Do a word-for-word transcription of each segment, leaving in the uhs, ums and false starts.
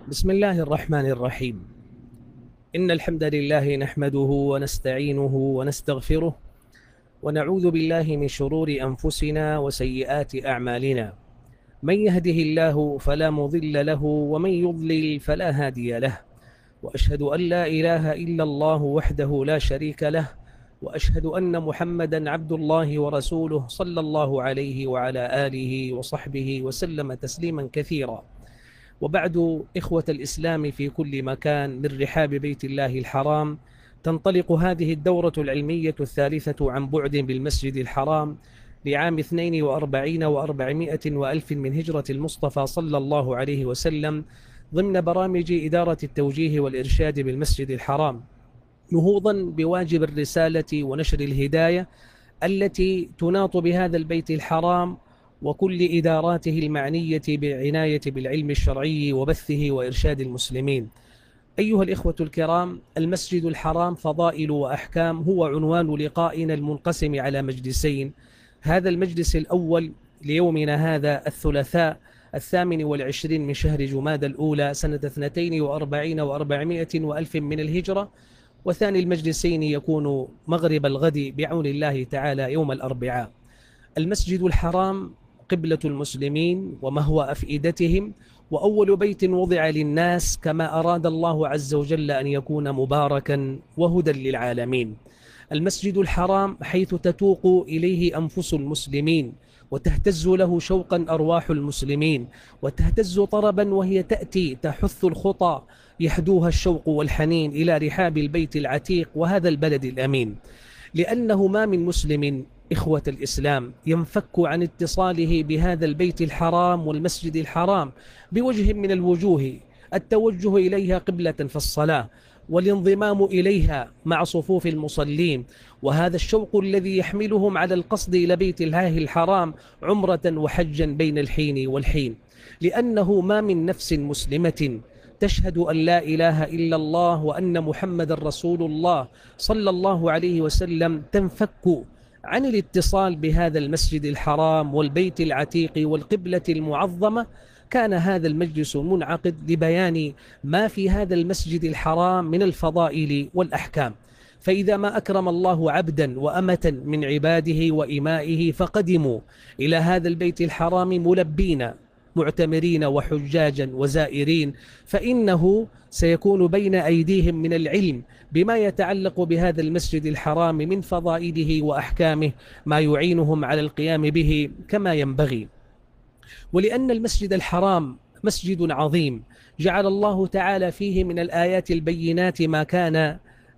بسم الله الرحمن الرحيم. إن الحمد لله نحمده ونستعينه ونستغفره ونعوذ بالله من شرور أنفسنا وسيئات أعمالنا. من يهده الله فلا مضل له ومن يضلل فلا هادي له، وأشهد أن لا إله إلا الله وحده لا شريك له، وأشهد أن محمدا عبد الله ورسوله صلى الله عليه وعلى آله وصحبه وسلم تسليما كثيرا. وبعد، إخوة الإسلام في كل مكان من رحاب بيت الله الحرام، تنطلق هذه الدورة العلمية الثالثة عن بعد بالمسجد الحرام لعام اثنين وأربعين وأربعمائة وألف من هجرة المصطفى صلى الله عليه وسلم، ضمن برامج إدارة التوجيه والإرشاد بالمسجد الحرام، نهوضا بواجب الرسالة ونشر الهداية التي تناط بهذا البيت الحرام وكل إداراته المعنية بالعناية بالعلم الشرعي وبثه وإرشاد المسلمين. أيها الإخوة الكرام، المسجد الحرام فضائل وأحكام هو عنوان لقائنا المنقسم على مجلسين. هذا المجلس الأول ليومنا هذا الثلاثاء الثامن والعشرين من شهر جماد الأولى سنة اثنتين وأربعين وأربعمائة وألف من الهجرة، وثاني المجلسين يكون مغرب الغد بعون الله تعالى يوم الأربعاء. المسجد الحرام قبلة المسلمين ومهوى أفئدتهم، وأول بيت وضع للناس كما أراد الله عز وجل أن يكون مباركا وهدى للعالمين. المسجد الحرام حيث تتوق إليه أنفس المسلمين وتهتز له شوقا أرواح المسلمين، وتهتز طربا وهي تأتي تحث الخطى يحدوها الشوق والحنين إلى رحاب البيت العتيق وهذا البلد الأمين. لأنه ما من مسلم إخوة الإسلام ينفك عن اتصاله بهذا البيت الحرام والمسجد الحرام بوجه من الوجوه، التوجه إليها قبلة في الصلاة، والانضمام إليها مع صفوف المصلين، وهذا الشوق الذي يحملهم على القصد إلى بيت الله الحرام عمرة وحجا بين الحين والحين. لأنه ما من نفس مسلمة تشهد أن لا إله إلا الله وأن محمد رسول الله صلى الله عليه وسلم تنفك عن الاتصال بهذا المسجد الحرام والبيت العتيق والقبلة المعظمة. كان هذا المجلس منعقد لبيان ما في هذا المسجد الحرام من الفضائل والأحكام. فإذا ما أكرم الله عبدا وأمة من عباده وإمائه فقدموا إلى هذا البيت الحرام ملبين معتمرين وحجاجا وزائرين، فإنه سيكون بين أيديهم من العلم بما يتعلق بهذا المسجد الحرام من فضائله وأحكامه ما يعينهم على القيام به كما ينبغي. ولأن المسجد الحرام مسجد عظيم جعل الله تعالى فيه من الآيات البينات ما كان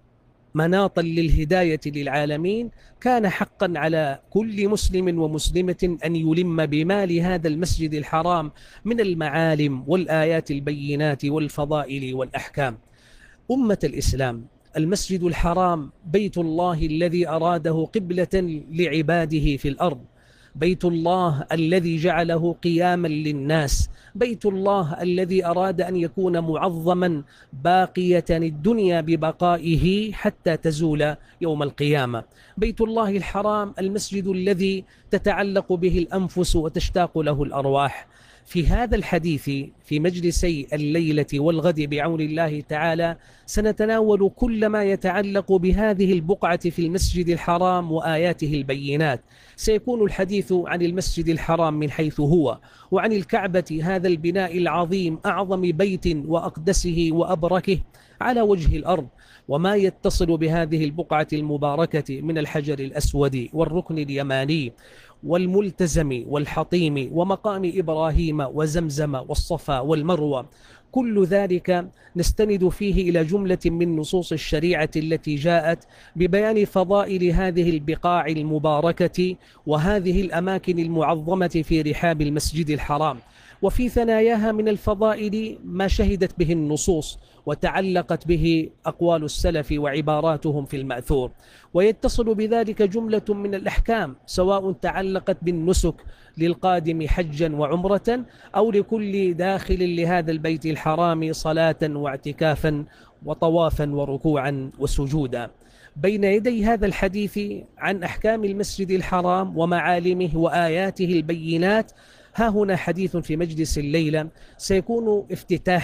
مناطا للهداية للعالمين، كان حقا على كل مسلم ومسلمة أن يلم بما لهذا المسجد الحرام من المعالم والآيات البينات والفضائل والأحكام. أمة الإسلام، المسجد الحرام بيت الله الذي أراده قبلة لعباده في الأرض، بيت الله الذي جعله قياما للناس، بيت الله الذي أراد أن يكون معظما باقية الدنيا ببقائه حتى تزول يوم القيامة. بيت الله الحرام المسجد الذي تتعلق به الأنفس وتشتاق له الأرواح. في هذا الحديث في مجلسي الليلة والغد بعون الله تعالى سنتناول كل ما يتعلق بهذه البقعة في المسجد الحرام وآياته البينات. سيكون الحديث عن المسجد الحرام من حيث هو، وعن الكعبة هذا البناء العظيم أعظم بيت وأقدسه وأبركه على وجه الأرض، وما يتصل بهذه البقعة المباركة من الحجر الأسود والركن اليماني والملتزم والحطيم ومقام إبراهيم وزمزم والصفا والمروة. كل ذلك نستند فيه إلى جملة من نصوص الشريعة التي جاءت ببيان فضائل هذه البقاع المباركة وهذه الأماكن المعظمة في رحاب المسجد الحرام. وفي ثناياها من الفضائل ما شهدت به النصوص وتعلقت به أقوال السلف وعباراتهم في المأثور، ويتصل بذلك جملة من الأحكام سواء تعلقت بالنسك للقادم حجا وعمرة أو لكل داخل لهذا البيت الحرام صلاة واعتكافا وطوافا وركوعا وسجودا. بين يدي هذا الحديث عن أحكام المسجد الحرام ومعالمه وآياته البينات، ها هنا حديث في مجلس الليلة سيكون افتتاحا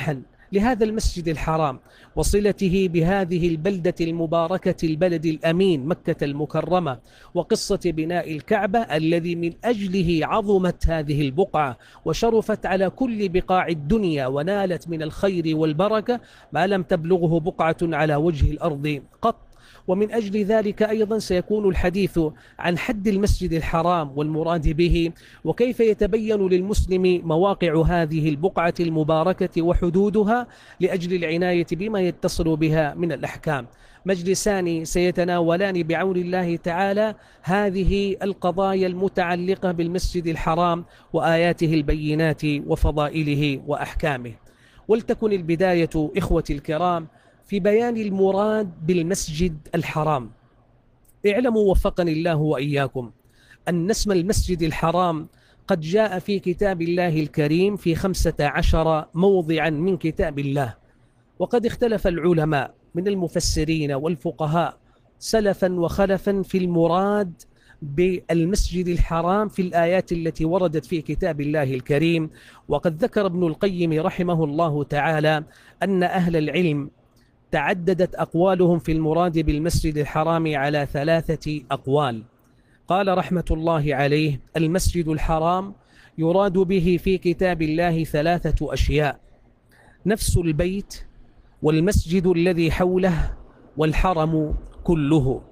لهذا المسجد الحرام وصلته بهذه البلدة المباركة البلد الأمين مكة المكرمة، وقصة بناء الكعبة الذي من أجله عظمت هذه البقعة وشرفت على كل بقاع الدنيا ونالت من الخير والبركة ما لم تبلغه بقعة على وجه الأرض قط. ومن أجل ذلك أيضا سيكون الحديث عن حد المسجد الحرام والمراد به، وكيف يتبين للمسلم مواقع هذه البقعة المباركة وحدودها لأجل العناية بما يتصل بها من الأحكام. مجلسان سيتناولان بعون الله تعالى هذه القضايا المتعلقة بالمسجد الحرام وآياته البينات وفضائله وأحكامه. ولتكن البداية إخوتي الكرام في بيان المراد بالمسجد الحرام. اعلموا وفقني الله وإياكم أن اسم المسجد الحرام قد جاء في كتاب الله الكريم في خمسة عشر موضعا من كتاب الله، وقد اختلف العلماء من المفسرين والفقهاء سلفا وخلفا في المراد بالمسجد الحرام في الآيات التي وردت في كتاب الله الكريم. وقد ذكر ابن القيم رحمه الله تعالى أن أهل العلم تعددت أقوالهم في المراد بالمسجد الحرام على ثلاثة أقوال. قال رحمة الله عليه: المسجد الحرام يراد به في كتاب الله ثلاثة أشياء: نفس البيت، والمسجد الذي حوله، والحرم كله.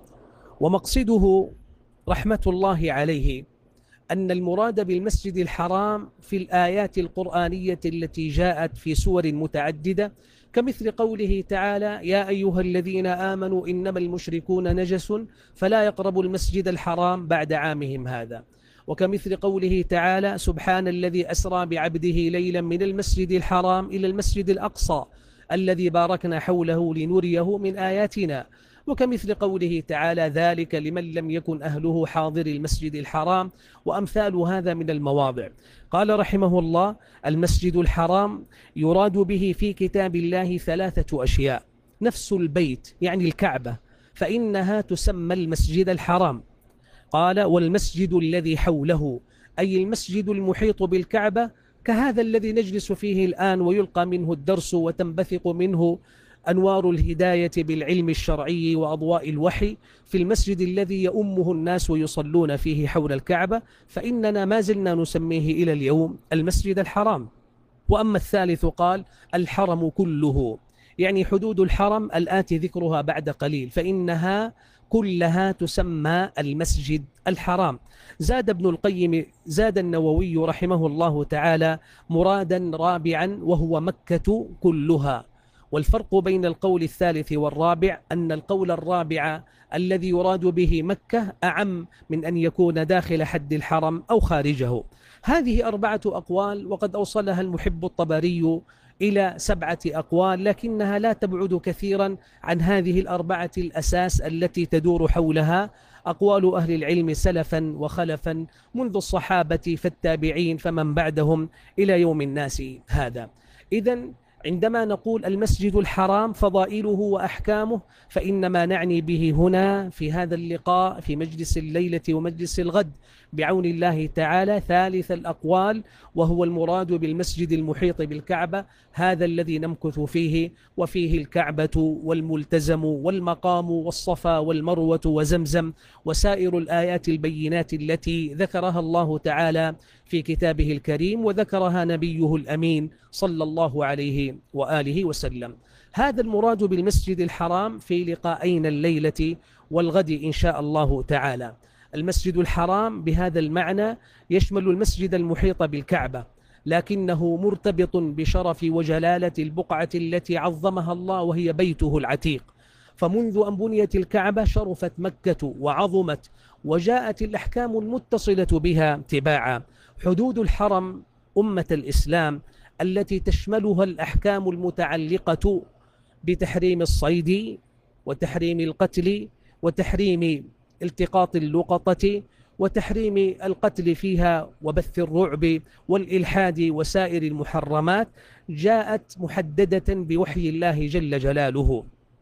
ومقصده رحمة الله عليه أن المراد بالمسجد الحرام في الآيات القرآنية التي جاءت في سور متعددة، كمثل قوله تعالى: يا أيها الذين آمنوا إنما المشركون نجس فلا يقربوا المسجد الحرام بعد عامهم هذا. وكمثل قوله تعالى: سبحان الذي أسرى بعبده ليلا من المسجد الحرام إلى المسجد الأقصى الذي باركنا حوله لنريه من آياتنا. وكمثل قوله تعالى: ذلك لمن لم يكن أهله حاضر المسجد الحرام، وأمثال هذا من المواضع. قال رحمه الله: المسجد الحرام يراد به في كتاب الله ثلاثة أشياء: نفس البيت يعني الكعبة، فإنها تسمى المسجد الحرام. قال: والمسجد الذي حوله، أي المسجد المحيط بالكعبة كهذا الذي نجلس فيه الآن ويلقى منه الدرس وتنبثق منه أنوار الهداية بالعلم الشرعي وأضواء الوحي، في المسجد الذي يؤمه الناس ويصلون فيه حول الكعبة، فإننا ما زلنا نسميه إلى اليوم المسجد الحرام. وأما الثالث قال: الحرم كله، يعني حدود الحرم الآتي ذكرها بعد قليل، فإنها كلها تسمى المسجد الحرام. زاد ابن القيم زاد النووي رحمه الله تعالى مرادا رابعا وهو مكة كلها. والفرق بين القول الثالث والرابع أن القول الرابع الذي يراد به مكة أعم من أن يكون داخل حد الحرم أو خارجه. هذه أربعة أقوال، وقد أوصلها المحب الطبري إلى سبعة أقوال، لكنها لا تبعد كثيرا عن هذه الأربعة الأساس التي تدور حولها أقوال أهل العلم سلفا وخلفا منذ الصحابة فالتابعين فمن بعدهم إلى يوم الناس هذا. إذن عندما نقول المسجد الحرام فضائله وأحكامه، فإنما نعني به هنا في هذا اللقاء في مجلس الليلة ومجلس الغد بعون الله تعالى ثالث الأقوال، وهو المراد بالمسجد المحيط بالكعبة، هذا الذي نمكث فيه، وفيه الكعبة والملتزم والمقام والصفا والمروة وزمزم وسائر الآيات البينات التي ذكرها الله تعالى في كتابه الكريم وذكرها نبيه الأمين صلى الله عليه وآله وسلم. هذا المراد بالمسجد الحرام في لقاءين الليلة والغد إن شاء الله تعالى. المسجد الحرام بهذا المعنى يشمل المسجد المحيط بالكعبة، لكنه مرتبط بشرف وجلالة البقعة التي عظمها الله وهي بيته العتيق. فمنذ أن بنيت الكعبة شرفت مكة وعظمت، وجاءت الأحكام المتصلة بها تباعا. حدود الحرم أمة الإسلام التي تشملها الأحكام المتعلقة بتحريم الصيد وتحريم القتل وتحريم التقاط اللقطة وتحريم القتل فيها وبث الرعب والإلحاد وسائر المحرمات، جاءت محددة بوحي الله جل جلاله.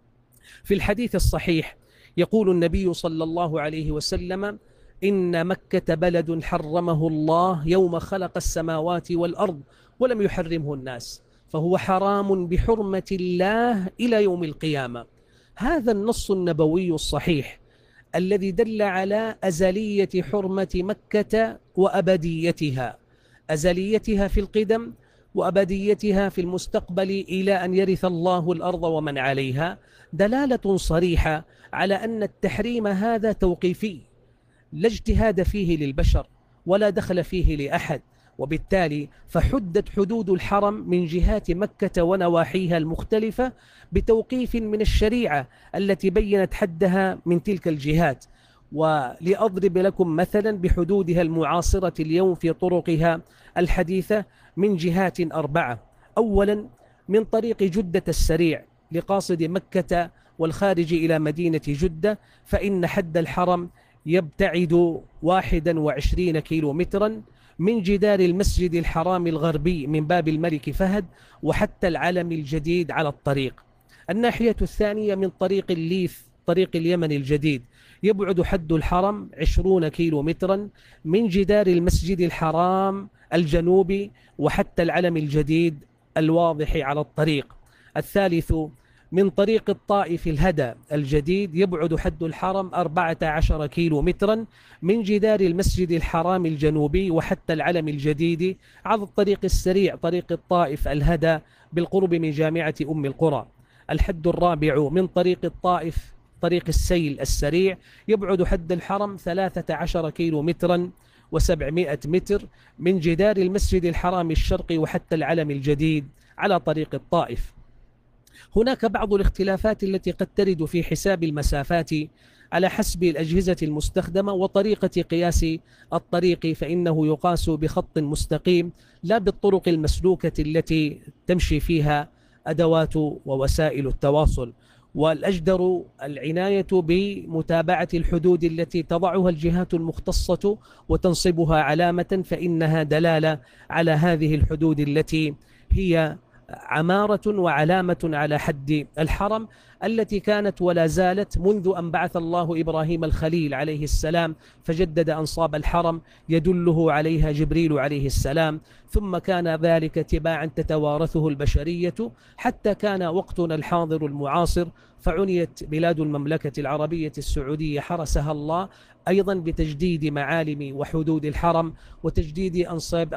في الحديث الصحيح يقول النبي صلى الله عليه وسلم: إن مكة بلد حرمه الله يوم خلق السماوات والأرض ولم يحرمه الناس، فهو حرام بحرمة الله إلى يوم القيامة. هذا النص النبوي الصحيح الذي دل على أزلية حرمة مكة وأبديتها، أزليتها في القدم وأبديتها في المستقبل إلى أن يرث الله الأرض ومن عليها، دلالة صريحة على أن التحريم هذا توقيفي، لا اجتهاد فيه للبشر ولا دخل فيه لأحد، وبالتالي فحدت حدود الحرم من جهات مكة ونواحيها المختلفة بتوقيف من الشريعة التي بينت حدها من تلك الجهات. ولأضرب لكم مثلا بحدودها المعاصرة اليوم في طرقها الحديثة من جهات أربعة. أولا، من طريق جدة السريع لقاصد مكة والخارج إلى مدينة جدة، فإن حد الحرم يبتعد واحدا وعشرين كيلو مترا من جدار المسجد الحرام الغربي من باب الملك فهد وحتى العلم الجديد على الطريق. الناحية الثانية من طريق الليث طريق اليمن الجديد، يبعد حد الحرم عشرون كيلو مترا من جدار المسجد الحرام الجنوبي وحتى العلم الجديد الواضح على الطريق. الثالث، من طريق الطائف الهدى الجديد، يبعد حد الحرم أربعة عشر كيلو مترا من جدار المسجد الحرام الجنوبي وحتى العلم الجديد على الطريق السريع طريق الطائف الهدى بالقرب من جامعة أم القرى. الحد الرابع، من طريق الطائف طريق السيل السريع، يبعد حد الحرم ثلاثة عشر كيلو مترا وسبعمائة متر من جدار المسجد الحرام الشرقي وحتى العلم الجديد على طريق الطائف. هناك بعض الاختلافات التي قد ترد في حساب المسافات على حسب الأجهزة المستخدمة وطريقة قياس الطريق، فإنه يقاس بخط مستقيم لا بالطرق المسلوكة التي تمشي فيها أدوات ووسائل التواصل. والأجدر العناية بمتابعة الحدود التي تضعها الجهات المختصة وتنصبها علامة، فإنها دلالة على هذه الحدود التي هي عمارة وعلامة على حد الحرم التي كانت ولا زالت منذ أن بعث الله إبراهيم الخليل عليه السلام فجدد أنصاب الحرم يدله عليها جبريل عليه السلام، ثم كان ذلك تباعا تتوارثه البشرية حتى كان وقتنا الحاضر المعاصر، فعنيت بلاد المملكة العربية السعودية حرسها الله أيضا بتجديد معالم وحدود الحرم وتجديد أنصاب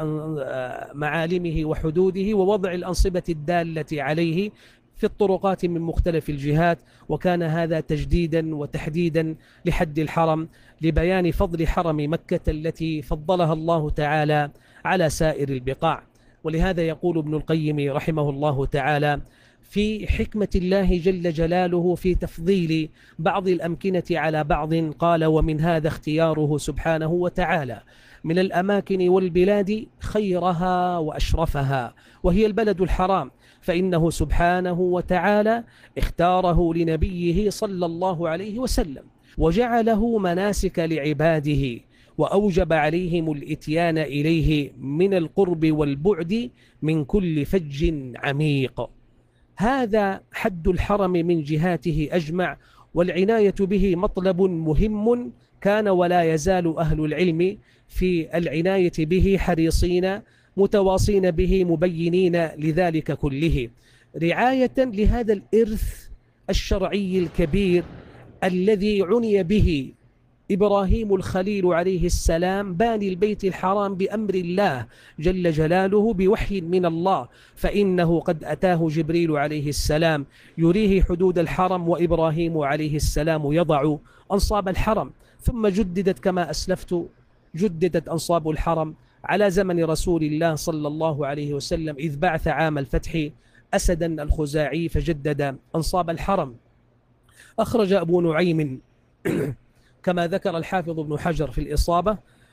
معالمه وحدوده ووضع الأنصبة الدالة عليه في الطرقات من مختلف الجهات. وكان هذا تجديدا وتحديدا لحد الحرم لبيان فضل حرم مكة التي فضلها الله تعالى على سائر البقاع. ولهذا يقول ابن القيم رحمه الله تعالى في حكمة الله جل جلاله في تفضيل بعض الأمكنة على بعض، قال: ومن هذا اختياره سبحانه وتعالى من الأماكن والبلاد خيرها وأشرفها وهي البلد الحرام، فإنه سبحانه وتعالى اختاره لنبيه صلى الله عليه وسلم وجعله مناسك لعباده وأوجب عليهم الإتيان إليه من القرب والبعد من كل فج عميق. هذا حد الحرم من جهاته أجمع، والعناية به مطلب مهم كان ولا يزال أهل العلم في العناية به حريصين متواصين به مبينين لذلك كله، رعاية لهذا الإرث الشرعي الكبير الذي عني به إبراهيم الخليل عليه السلام باني البيت الحرام بأمر الله جل جلاله بوحي من الله، فإنه قد أتاه جبريل عليه السلام يريه حدود الحرم وإبراهيم عليه السلام يضع أنصاب الحرم، ثم جددت كما أسلفت جددت أنصاب الحرم على زمن رسول الله صلى الله عليه وسلم إذ بعث عام الفتح أسدا الخزاعي فجدد أنصاب الحرم. أخرج أبو نعيم كما ذكر الحافظ ابن حجر في الإصابة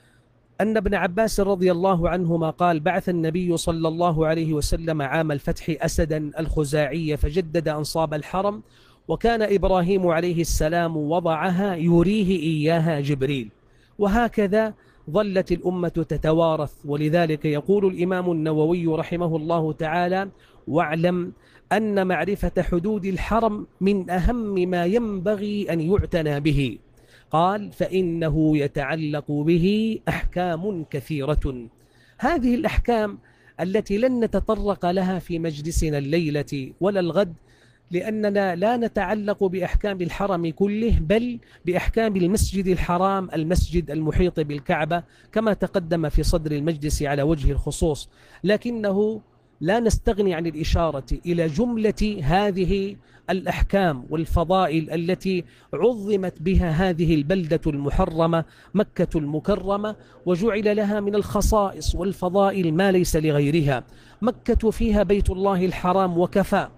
أن ابن عباس رضي الله عنهما قال: بعث النبي صلى الله عليه وسلم عام الفتح أسدا الخزاعي فجدد أنصاب الحرم، وكان إبراهيم عليه السلام وضعها يريه إياها جبريل. وهكذا ظلت الأمة تتوارث. ولذلك يقول الإمام النووي رحمه الله تعالى: واعلم أن معرفة حدود الحرم من أهم ما ينبغي أن يعتنى به. قال: فإنه يتعلق به أحكام كثيرة. هذه الأحكام التي لن نتطرق لها في مجلسنا الليلة ولا الغد، لأننا لا نتعلق بأحكام الحرم كله، بل بأحكام المسجد الحرام، المسجد المحيط بالكعبة، كما تقدم في صدر المجلس على وجه الخصوص. لكنه لا نستغني عن الإشارة إلى جملة هذه الأحكام والفضائل التي عظمت بها هذه البلدة المحرمة مكة المكرمة، وجعل لها من الخصائص والفضائل ما ليس لغيرها. مكة فيها بيت الله الحرام وكفى،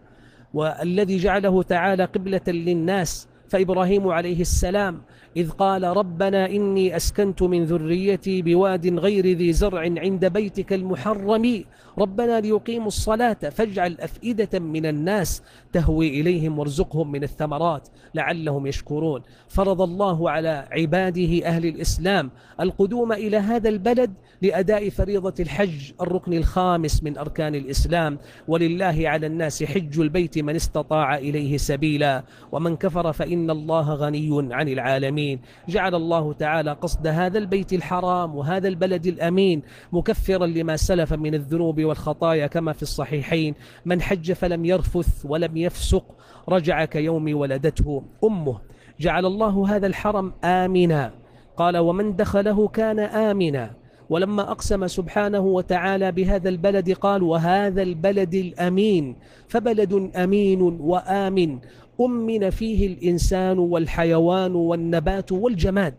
والذي جعله تعالى قبلة للناس. فإبراهيم عليه السلام إذ قال ربنا إني أسكنت من ذريتي بواد غير ذي زرع عند بيتك المحرم ربنا ليقيموا الصلاة فاجعل أفئدة من الناس تهوي إليهم وارزقهم من الثمرات لعلهم يشكرون. فرض الله على عباده أهل الإسلام القدوم إلى هذا البلد لأداء فريضة الحج، الركن الخامس من أركان الإسلام. ولله على الناس حج البيت من استطاع إليه سبيلا ومن كفر فإن الله غني عن العالمين. جعل الله تعالى قصد هذا البيت الحرام وهذا البلد الأمين مكفرا لما سلف من الذنوب والخطايا، كما في الصحيحين: من حج فلم يرفث ولم يفسق رجع كيوم ولدته أمه. جعل الله هذا الحرم آمنا، قال ومن دخله كان آمنا. ولما أقسم سبحانه وتعالى بهذا البلد قال وهذا البلد الأمين، فبلد أمين وآمن أمن فيه الإنسان والحيوان والنبات والجماد.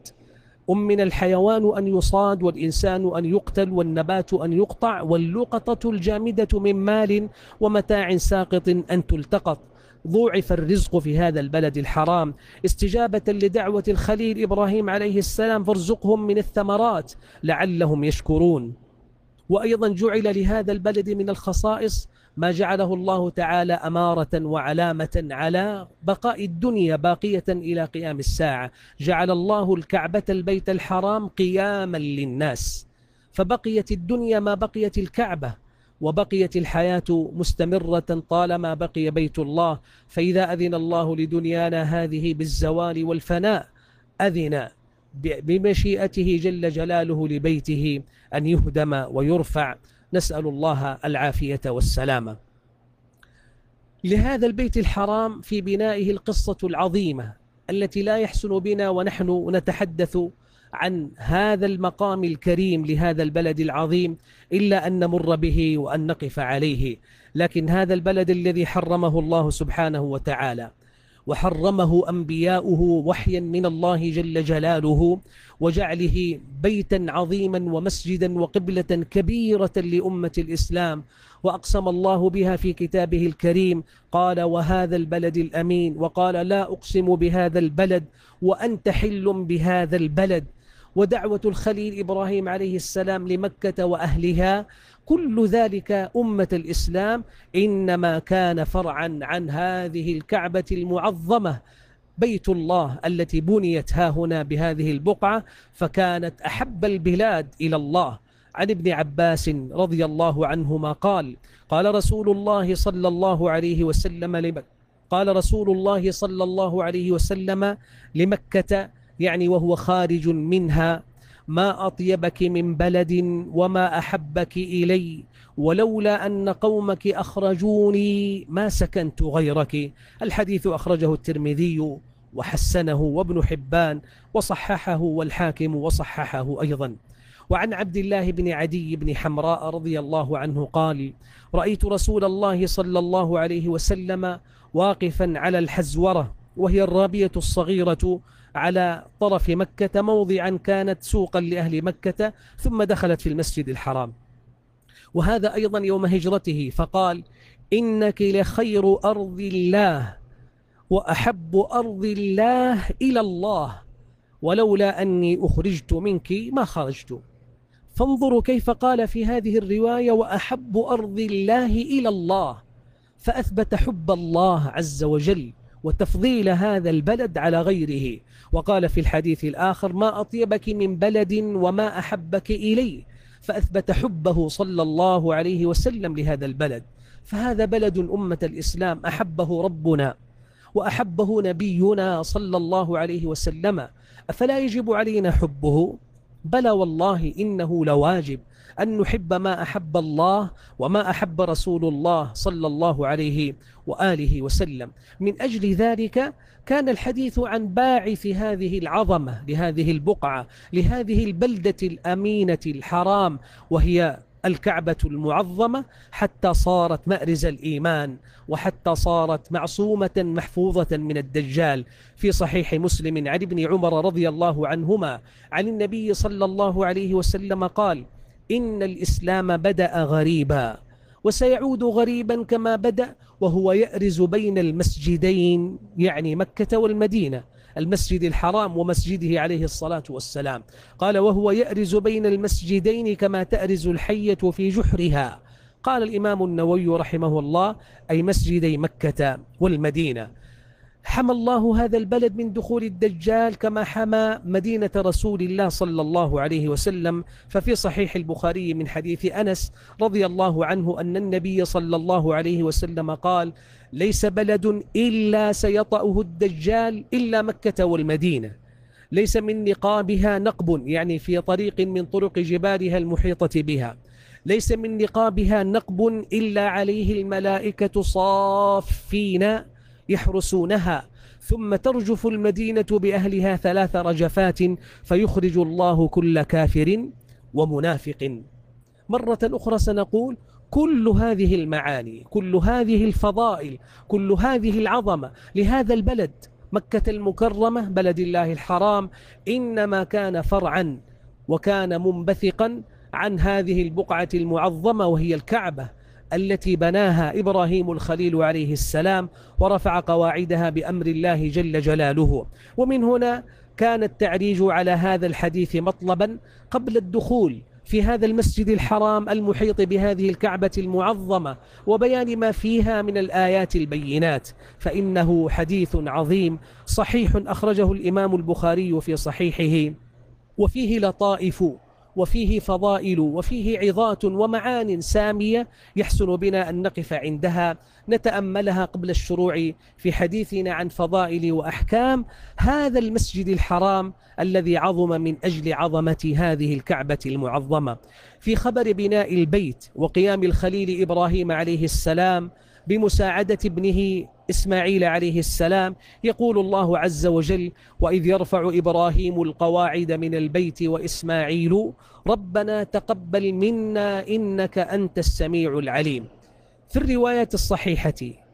أمن الحيوان أن يصاد، والإنسان أن يقتل، والنبات أن يقطع، واللقطة الجامدة من مال ومتاع ساقط أن تلتقط. ضوعف الرزق في هذا البلد الحرام استجابة لدعوة الخليل إبراهيم عليه السلام: فارزقهم من الثمرات لعلهم يشكرون. وأيضا جعل لهذا البلد من الخصائص ما جعله الله تعالى أمارة وعلامة على بقاء الدنيا باقية إلى قيام الساعة. جعل الله الكعبة البيت الحرام قياما للناس، فبقيت الدنيا ما بقيت الكعبة، وبقيت الحياة مستمرة طالما بقي بيت الله. فإذا أذن الله لدنيانا هذه بالزوال والفناء، أذن بمشيئته جل جلاله لبيته أن يهدم ويرفع. نسأل الله العافية والسلامة. لهذا البيت الحرام في بنائه القصة العظيمة التي لا يحسن بنا ونحن نتحدث عن هذا المقام الكريم لهذا البلد العظيم إلا أن نمر به وأن نقف عليه. لكن هذا البلد الذي حرمه الله سبحانه وتعالى وحرمه أنبياؤه وحيا من الله جل جلاله، وجعله بيتا عظيما ومسجدا وقبلة كبيرة لأمة الإسلام، وأقسم الله بها في كتابه الكريم، قال وهذا البلد الأمين، وقال لا أقسم بهذا البلد وأنت حل بهذا البلد. ودعوة الخليل إبراهيم عليه السلام لمكة وأهلها، كل ذلك أمة الإسلام إنما كان فرعا عن هذه الكعبة المعظمة بيت الله التي بنيت ها هنا بهذه البقعة، فكانت أحب البلاد إلى الله. عن ابن عباس رضي الله عنهما قال قال رسول الله صلى الله عليه وسلم لمكة قال رسول الله صلى الله عليه وسلم لمكة، يعني وهو خارج منها: ما أطيبك من بلد وما أحبك إلي، ولولا أن قومك أخرجوني ما سكنت غيرك. الحديث أخرجه الترمذي وحسنه وابن حبان وصححه والحاكم وصححه أيضا. وعن عبد الله بن عدي بن حمراء رضي الله عنه قال: رأيت رسول الله صلى الله عليه وسلم واقفا على الحزورة، وهي الرابية الصغيرة على طرف مكة، موضعا كانت سوقا لأهل مكة، ثم دخلت في المسجد الحرام. وهذا أيضا يوم هجرته، فقال: إنك لخير أرض الله وأحب أرض الله إلى الله، ولولا أني أخرجت منك ما خرجت. فانظروا كيف قال في هذه الرواية: وأحب أرض الله إلى الله، فأثبت حب الله عز وجل وتفضيل هذا البلد على غيره. وقال في الحديث الآخر: ما أطيبك من بلد وما أحبك إليه، فأثبت حبه صلى الله عليه وسلم لهذا البلد. فهذا بلد أمة الإسلام أحبه ربنا وأحبه نبينا صلى الله عليه وسلم، أفلا يجب علينا حبه؟ بلى والله إنه لواجب أن نحب ما أحب الله وما أحب رسول الله صلى الله عليه وآله وسلم. من أجل ذلك كان الحديث عن باعث هذه العظمة لهذه البقعة، لهذه البلدة الأمينة الحرام، وهي الكعبة المعظمة، حتى صارت مأرز الإيمان، وحتى صارت معصومة محفوظة من الدجال. في صحيح مسلم عن ابن عمر رضي الله عنهما عن النبي صلى الله عليه وسلم قال: إن الإسلام بدأ غريبا وسيعود غريبا كما بدأ، وهو يأرز بين المسجدين، يعني مكة والمدينة، المسجد الحرام ومسجده عليه الصلاة والسلام. قال: وهو يأرز بين المسجدين كما تأرز الحية في جحرها. قال الإمام النووي رحمه الله: أي مسجدي مكة والمدينة. حمى الله هذا البلد من دخول الدجال كما حمى مدينة رسول الله صلى الله عليه وسلم. ففي صحيح البخاري من حديث أنس رضي الله عنه أن النبي صلى الله عليه وسلم قال: ليس بلد إلا سيطأه الدجال إلا مكة والمدينة، ليس من نقابها نقب، يعني في طريق من طرق جبالها المحيطة بها، ليس من نقابها نقب إلا عليه الملائكة صافين يحرسونها، ثم ترجف المدينة بأهلها ثلاث رجفات فيخرج الله كل كافر ومنافق. مرة أخرى سنقول: كل هذه المعاني، كل هذه الفضائل، كل هذه العظمة لهذا البلد مكة المكرمة بلد الله الحرام، إنما كان فرعا وكان منبثقا عن هذه البقعة المعظمة، وهي الكعبة التي بناها إبراهيم الخليل عليه السلام ورفع قواعدها بأمر الله جل جلاله. ومن هنا كان التعريج على هذا الحديث مطلبا قبل الدخول في هذا المسجد الحرام المحيط بهذه الكعبة المعظمة، وبيان ما فيها من الآيات البينات، فإنه حديث عظيم صحيح أخرجه الإمام البخاري في صحيحه، وفيه لطائف وفيه فضائل وفيه عظات ومعان سامية يحسن بنا أن نقف عندها نتأملها قبل الشروع في حديثنا عن فضائل وأحكام هذا المسجد الحرام الذي عظم من أجل عظمة هذه الكعبة المعظمة. في خبر بناء البيت وقيام الخليل إبراهيم عليه السلام بمساعدة ابنه إسماعيل عليه السلام، يقول الله عز وجل: وإذ يرفع إبراهيم القواعد من البيت وإسماعيل ربنا تقبل منا إنك أنت السميع العليم. في الرواية الصحيحة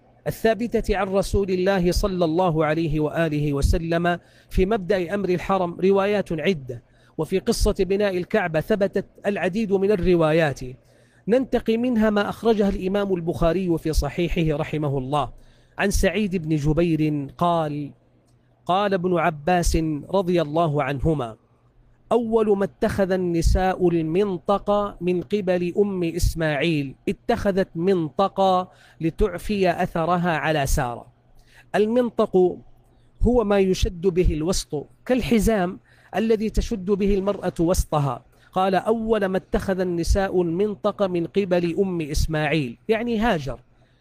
الثابتة عن رسول الله صلى الله عليه وآله وسلم في مبدأ أمر الحرم روايات عدة، وفي قصة بناء الكعبة ثبتت العديد من الروايات، ننتقي منها ما أخرجها الإمام البخاري في صحيحه رحمه الله عن سعيد بن جبير قال: قال ابن عباس رضي الله عنهما: أول ما اتخذ النساء المنطقة من قبل أم إسماعيل اتخذت منطقة لتعفي أثرها على سارة. المنطق هو ما يشد به الوسط كالحزام الذي تشد به المرأة وسطها. قال: أول ما اتخذ النساء المنطقة من قبل أم إسماعيل، يعني هاجر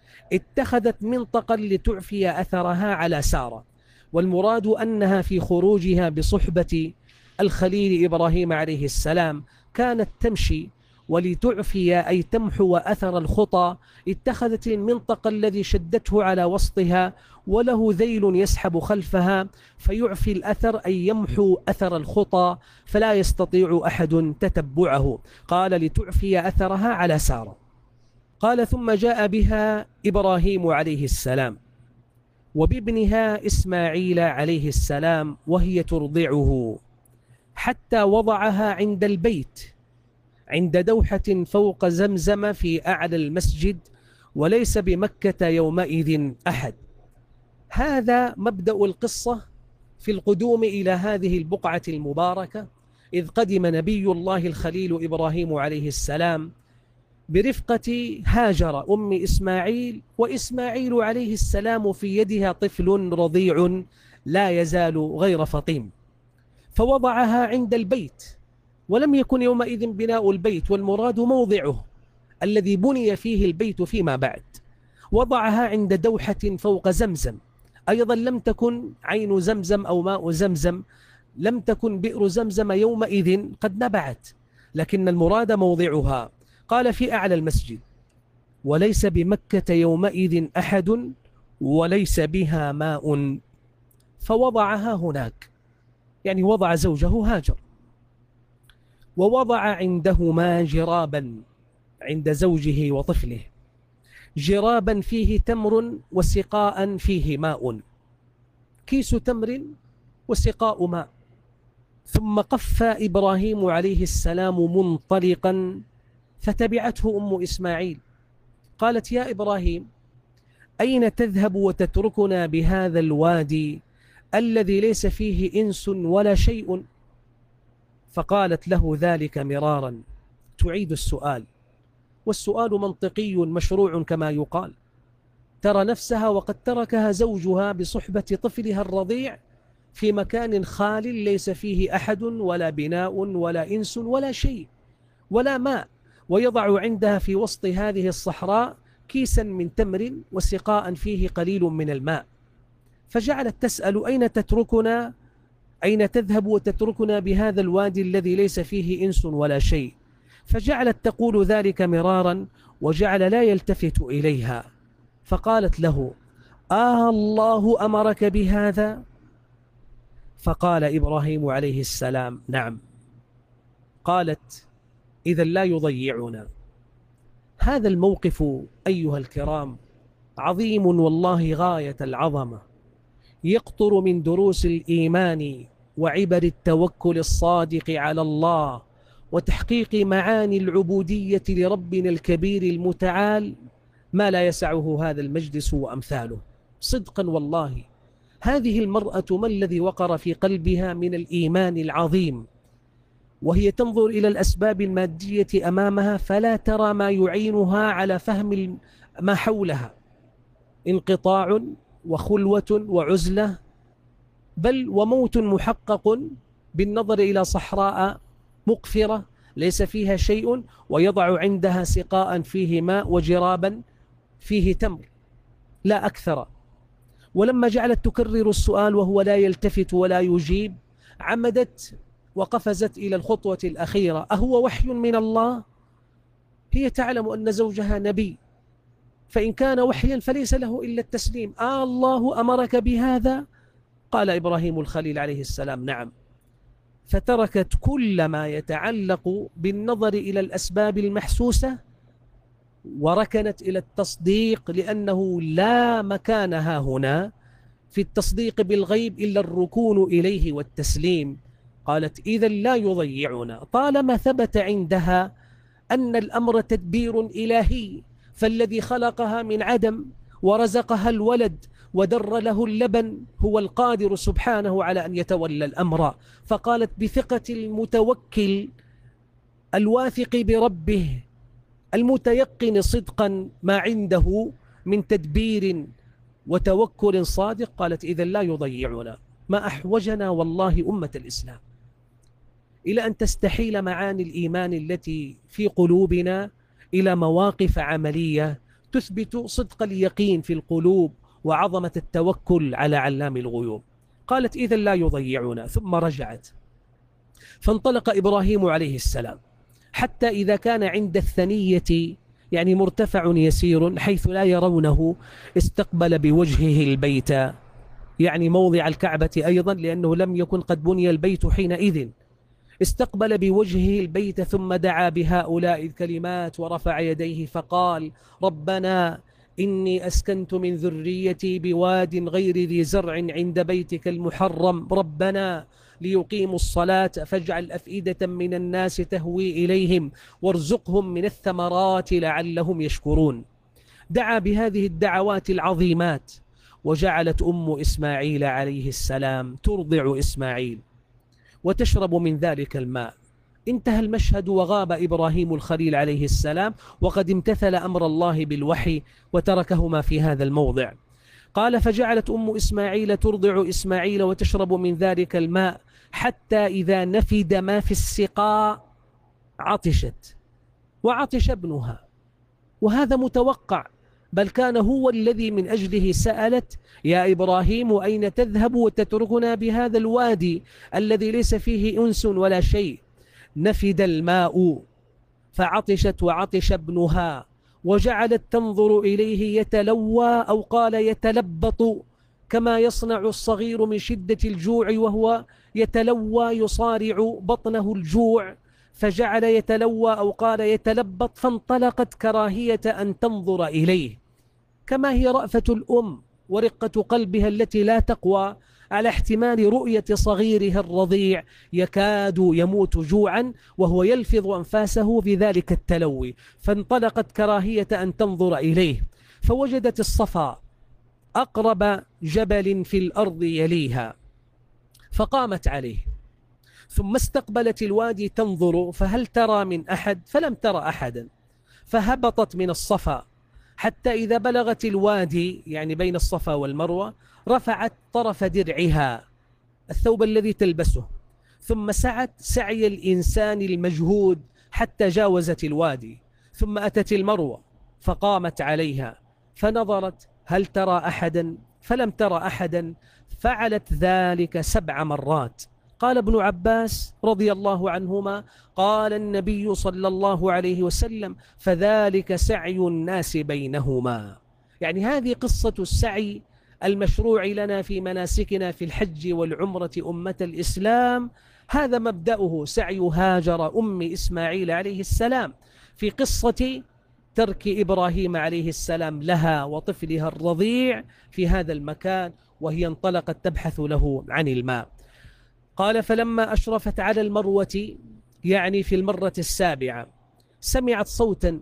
اتخذت منطقا لتعفي أثرها على سارة، والمراد أنها في خروجها بصحبة الخليل إبراهيم عليه السلام كانت تمشي، ولتعفي أي تمحو أثر الخطى اتخذت المنطقة الذي شدته على وسطها وله ذيل يسحب خلفها فيعفي الأثر أي يمحو أثر الخطى فلا يستطيع أحد تتبعه. قال: لتعفي أثرها على سارة. قال: ثم جاء بها إبراهيم عليه السلام وبابنها إسماعيل عليه السلام وهي ترضعه حتى وضعها عند البيت عند دوحة فوق زمزم في أعلى المسجد، وليس بمكة يومئذ أحد. هذا مبدأ القصة في القدوم إلى هذه البقعة المباركة، إذ قدم نبي الله الخليل إبراهيم عليه السلام برفقة هاجر أم إسماعيل، وإسماعيل عليه السلام في يدها طفل رضيع لا يزال غير فطيم، فوضعها عند البيت، ولم يكن يومئذ بناء البيت والمراد موضعه الذي بني فيه البيت فيما بعد. وضعها عند دوحة فوق زمزم، أيضا لم تكن عين زمزم أو ماء زمزم لم تكن بئر زمزم يومئذ قد نبعت، لكن المراد موضعها. قال في أعلى المسجد، وليس بمكة يومئذ أحد وليس بها ماء، فوضعها هناك، يعني وضع زوجه هاجر، ووضع عندهما جرابا عند زوجه وطفله، جرابا فيه تمر وسقاء فيه ماء، كيس تمر وسقاء ماء. ثم قف إبراهيم عليه السلام منطلقا، فتبعته أم إسماعيل، قالت: يا إبراهيم، أين تذهب وتتركنا بهذا الوادي الذي ليس فيه إنس ولا شيء؟ فقالت له ذلك مرارا، تعيد السؤال، والسؤال منطقي مشروع كما يقال. ترى نفسها وقد تركها زوجها بصحبة طفلها الرضيع في مكان خال ليس فيه أحد ولا بناء ولا إنس ولا شيء ولا ماء، ويضع عندها في وسط هذه الصحراء كيسا من تمر وسقاء فيه قليل من الماء. فجعلت تسأل: أين تتركنا؟ أين تذهب وتتركنا بهذا الوادي الذي ليس فيه إنس ولا شيء؟ فجعلت تقول ذلك مرارا، وجعل لا يلتفت إليها. فقالت له: آه الله أمرك بهذا؟ فقال إبراهيم عليه السلام: نعم. قالت: إذا لا يضيعنا. هذا الموقف أيها الكرام عظيم والله غاية العظمة، يقطر من دروس الإيمان وعبر التوكل الصادق على الله وتحقيق معاني العبودية لربنا الكبير المتعال ما لا يسعه هذا المجلس وأمثاله. صدقا والله هذه المرأة ما الذي وقر في قلبها من الإيمان العظيم، وهي تنظر إلى الأسباب المادية أمامها فلا ترى ما يعينها على فهم ما حولها، انقطاع وخلوة وعزلة، بل وموت محقق بالنظر إلى صحراء مقفرة ليس فيها شيء، ويضع عندها سقاء فيه ماء وجرابا فيه تمر لا أكثر. ولما جعلت تكرر السؤال وهو لا يلتفت ولا يجيب، عمدت وقفزت إلى الخطوة الأخيرة: أهو وحي من الله؟ هي تعلم أن زوجها نبي، فإن كان وحيا فليس له إلا التسليم. آه الله أمرك بهذا؟ قال إبراهيم الخليل عليه السلام: نعم. فتركت كل ما يتعلق بالنظر إلى الأسباب المحسوسة وركنت إلى التصديق، لأنه لا مكانها هنا في التصديق بالغيب إلا الركون إليه والتسليم. قالت: إذا لا يضيعنا، طالما ثبت عندها أن الأمر تدبير إلهي، فالذي خلقها من عدم ورزقها الولد ودر له اللبن هو القادر سبحانه على أن يتولى الأمر. فقالت بثقة المتوكل الواثق بربه المتيقن صدقا ما عنده من تدبير وتوكل صادق، قالت: إذا لا يضيعنا. ما أحوجنا والله أمة الإسلام إلى أن تستحيل معاني الإيمان التي في قلوبنا إلى مواقف عملية تثبت صدق اليقين في القلوب وعظمة التوكل على علام الغيوب. قالت: إذا لا يضيعنا. ثم رجعت، فانطلق إبراهيم عليه السلام حتى إذا كان عند الثنية، يعني مرتفع يسير حيث لا يرونه، استقبل بوجهه البيت، يعني موضع الكعبة أيضا، لأنه لم يكن قد بني البيت حينئذ. استقبل بوجهه البيت ثم دعا بهؤلاء الكلمات ورفع يديه فقال: ربنا إني أسكنت من ذريتي بواد غير ذي زرع عند بيتك المحرم، ربنا ليقيموا الصلاة فاجعل أفئدة من الناس تهوي إليهم وارزقهم من الثمرات لعلهم يشكرون. دعا بهذه الدعوات العظيمات، وجعلت أم إسماعيل عليه السلام ترضع إسماعيل وتشرب من ذلك الماء. انتهى المشهد وغاب إبراهيم الخليل عليه السلام وقد امتثل أمر الله بالوحي وتركهما في هذا الموضع. قال: فجعلت أم إسماعيل ترضع إسماعيل وتشرب من ذلك الماء حتى إذا نفد ما في السقاء عطشت وعطش ابنها، وهذا متوقع بل كان هو الذي من أجله سألت: يا إبراهيم أين تذهب وتتركنا بهذا الوادي الذي ليس فيه أنس ولا شيء؟ نفد الماء فعطشت وعطش ابنها، وجعلت تنظر إليه يتلوى أو قال يتلبط كما يصنع الصغير من شدة الجوع وهو يتلوى يصارع بطنه الجوع، فجعل يتلوى أو قال يتلبط، فانطلقت كراهية أن تنظر إليه. كما هي رأفة الأم ورقة قلبها التي لا تقوى على احتمال رؤية صغيرها الرضيع يكاد يموت جوعا وهو يلفظ أنفاسه في ذلك التلوي، فانطلقت كراهية أن تنظر إليه، فوجدت الصفا أقرب جبل في الأرض يليها، فقامت عليه، ثم استقبلت الوادي تنظر فهل ترى من أحد؟ فلم ترى أحدا، فهبطت من الصفا حتى إذا بلغت الوادي يعني بين الصفا والمروة رفعت طرف درعها الثوب الذي تلبسه، ثم سعت سعي الإنسان المجهود حتى جاوزت الوادي، ثم أتت المروة فقامت عليها فنظرت هل ترى أحدا؟ فلم ترى أحدا، فعلت ذلك سبع مرات. قال ابن عباس رضي الله عنهما: قال النبي صلى الله عليه وسلم: فذلك سعي الناس بينهما. يعني هذه قصة السعي المشروع لنا في مناسكنا في الحج والعمرة أمة الإسلام، هذا مبدأه سعي هاجر أم إسماعيل عليه السلام في قصة ترك إبراهيم عليه السلام لها وطفلها الرضيع في هذا المكان وهي انطلقت تبحث له عن الماء. قال: فلما أشرفت على المروة يعني في المرة السابعة سمعت صوتا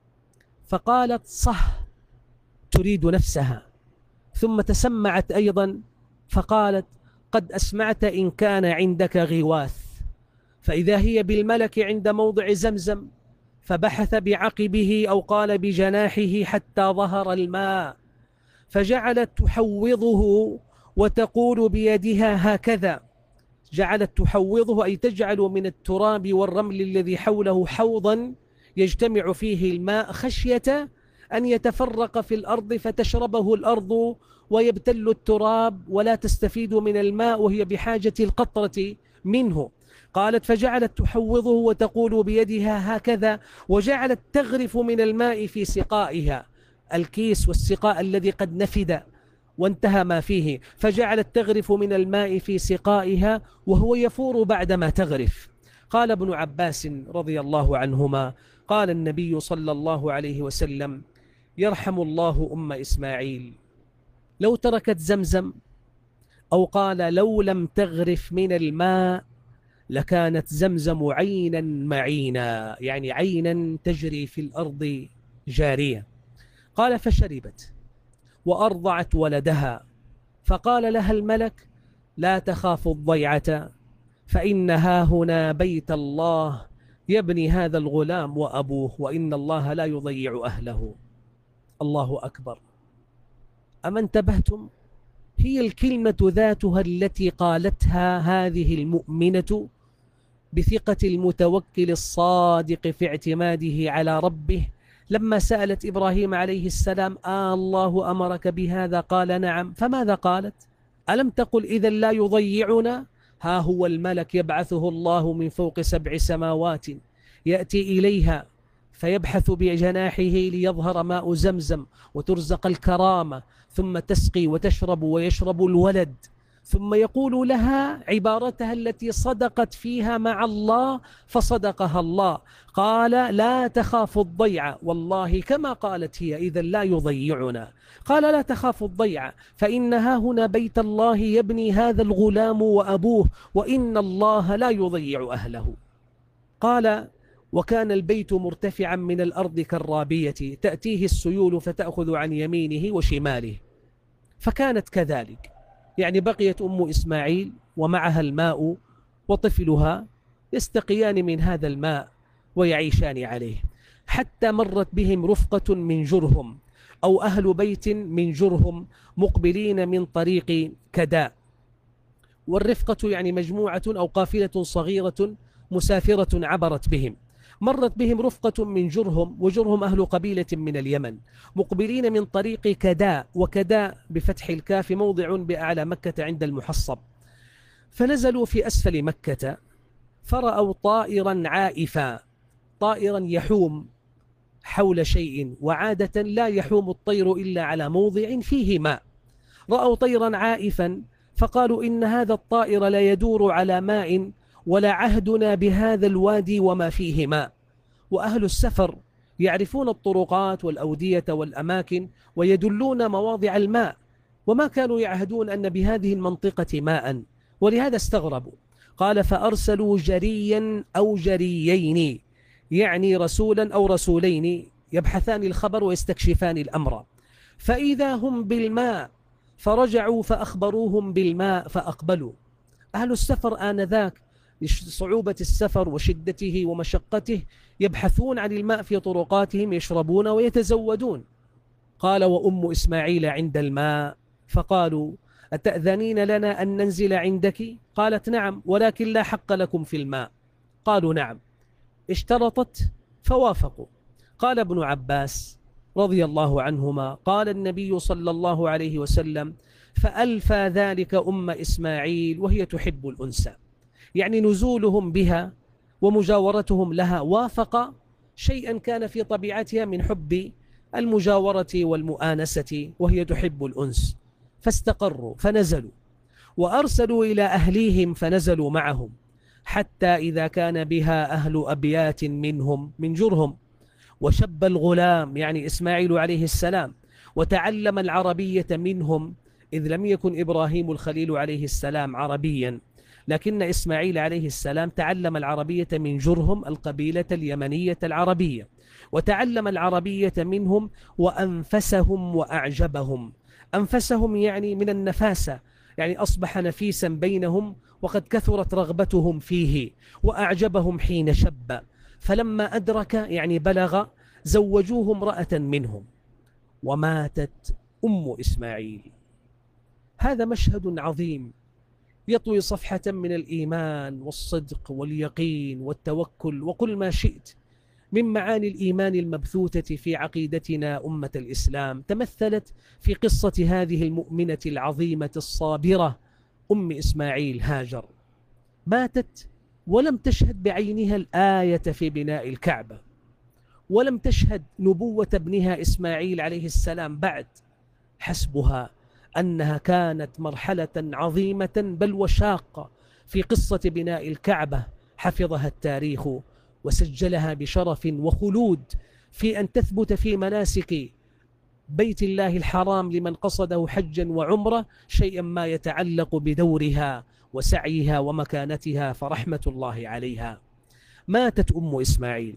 فقالت صح، تريد نفسها، ثم تسمعت أيضا فقالت قد أسمعت إن كان عندك غواث، فإذا هي بالملك عند موضع زمزم، فبحث بعقبه أو قال بجناحه حتى ظهر الماء، فجعلت تحوضه وتقول بيدها هكذا، جعلت تحوضه أي تجعل من التراب والرمل الذي حوله حوضا يجتمع فيه الماء خشية أن يتفرق في الأرض فتشربه الأرض ويبتل التراب ولا تستفيد من الماء وهي بحاجة القطرة منه. قالت: فجعلت تحوضه وتقول بيدها هكذا، وجعلت تغرف من الماء في سقائها، الكيس والسقاء الذي قد نفد وانتهى ما فيه، فجعلت تغرف من الماء في سقائها وهو يفور بعدما تغرف. قال ابن عباس رضي الله عنهما: قال النبي صلى الله عليه وسلم: يرحم الله أم إسماعيل، لو تركت زمزم أو قال لو لم تغرف من الماء لكانت زمزم عينا معينا، يعني عينا تجري في الأرض جارية. قال: فشربت وأرضعت ولدها، فقال لها الملك: لا تخاف الضيعة، فإنها هنا بيت الله يبني هذا الغلام وأبوه، وإن الله لا يضيع أهله. الله أكبر. أما انتبهتم؟ هي الكلمة ذاتها التي قالتها هذه المؤمنة بثقة المتوكل الصادق في اعتماده على ربه لما سألت إبراهيم عليه السلام: آه الله أمرك بهذا؟ قال: نعم. فماذا قالت؟ ألم تقل إذا لا يضيعنا؟ ها هو الملك يبعثه الله من فوق سبع سماوات يأتي إليها فيبحث بجناحه ليظهر ماء زمزم وترزق الكرامة، ثم تسقي وتشرب ويشرب الولد، ثم يقول لها عبارتها التي صدقت فيها مع الله فصدقها الله. قال: لا تخاف الضيعة، والله كما قالت هي إذا لا يضيعنا. قال: لا تخاف الضيعة، فإنها هنا بيت الله يبني هذا الغلام وأبوه، وإن الله لا يضيع أهله. قال: وكان البيت مرتفعا من الأرض كالرابية، تأتيه السيول فتأخذ عن يمينه وشماله، فكانت كذلك، يعني بقيت أم إسماعيل ومعها الماء وطفلها يستقيان من هذا الماء ويعيشان عليه، حتى مرت بهم رفقة من جرهم أو أهل بيت من جرهم مقبلين من طريق كداء، والرفقة يعني مجموعة أو قافلة صغيرة مسافرة عبرت بهم، مرت بهم رفقة من جرهم، وجرهم أهل قبيلة من اليمن، مقبلين من طريق كداء، وكداء بفتح الكاف موضع بأعلى مكة عند المحصب. فنزلوا في أسفل مكة فرأوا طائرا عائفا، طائرا يحوم حول شيء، وعادة لا يحوم الطير إلا على موضع فيه ماء. رأوا طيرا عائفا فقالوا إن هذا الطائر لا يدور على ماء، ولا عهدنا بهذا الوادي وما فيه ماء. وأهل السفر يعرفون الطرقات والأودية والأماكن ويدلون مواضع الماء، وما كانوا يعهدون أن بهذه المنطقة ماء، ولهذا استغربوا. قال فأرسلوا جريا أو جريين، يعني رسولا أو رسولين يبحثان الخبر ويستكشفان الأمر، فإذا هم بالماء، فرجعوا فأخبروهم بالماء فأقبلوا. أهل السفر آنذاك لصعوبة السفر وشدته ومشقته يبحثون عن الماء في طرقاتهم، يشربون ويتزودون. قال وأم إسماعيل عند الماء، فقالوا أتأذنين لنا أن ننزل عندك؟ قالت نعم، ولكن لا حق لكم في الماء. قالوا نعم. اشترطت فوافقوا. قال ابن عباس رضي الله عنهما قال النبي صلى الله عليه وسلم فألفى ذلك أم إسماعيل وهي تحب الأنثى، يعني نزولهم بها ومجاورتهم لها وافق شيئا كان في طبيعتها من حب المجاورة والمؤانسة، وهي تحب الأنس، فاستقروا فنزلوا، وأرسلوا إلى أهليهم فنزلوا معهم، حتى إذا كان بها أهل أبيات منهم من جرهم، وشب الغلام يعني إسماعيل عليه السلام، وتعلم العربية منهم، إذ لم يكن إبراهيم الخليل عليه السلام عربيا، لكن إسماعيل عليه السلام تعلم العربية من جرهم القبيلة اليمنية العربية، وتعلم العربية منهم وأنفسهم وأعجبهم. أنفسهم يعني من النفاسة، يعني أصبح نفيسا بينهم، وقد كثرت رغبتهم فيه، وأعجبهم حين شب، فلما أدرك يعني بلغ زوجوه امرأة منهم، وماتت أم إسماعيل. هذا مشهد عظيم يطوي صفحة من الإيمان والصدق واليقين والتوكل وكل ما شئت من معاني الإيمان المبثوثة في عقيدتنا أمة الإسلام، تمثلت في قصة هذه المؤمنة العظيمة الصابرة أم إسماعيل هاجر. ماتت ولم تشهد بعينها الآية في بناء الكعبة، ولم تشهد نبوة ابنها إسماعيل عليه السلام بعد، حسبها أنها كانت مرحلة عظيمة بل وشاقة في قصة بناء الكعبة، حفظها التاريخ وسجلها بشرف وخلود في أن تثبت في مناسك بيت الله الحرام لمن قصده حجا وعمرة شيئا ما يتعلق بدورها وسعيها ومكانتها، فرحمة الله عليها. ماتت أم إسماعيل،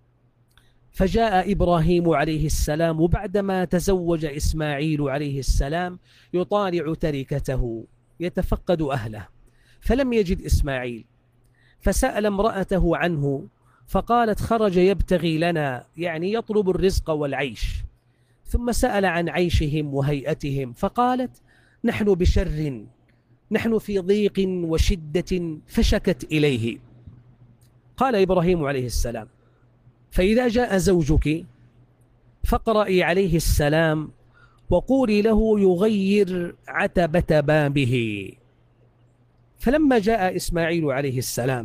فجاء إبراهيم عليه السلام بعدما تزوج إسماعيل عليه السلام يطالع تركته يتفقد أهله، فلم يجد إسماعيل، فسأل امرأته عنه، فقالت خرج يبتغي لنا، يعني يطلب الرزق والعيش. ثم سأل عن عيشهم وهيئتهم، فقالت نحن بشر، نحن في ضيق وشدة، فشكت إليه. قال إبراهيم عليه السلام فإذا جاء زوجك فاقرئي عليه السلام وقولي له يغير عتبة بابه. فلما جاء إسماعيل عليه السلام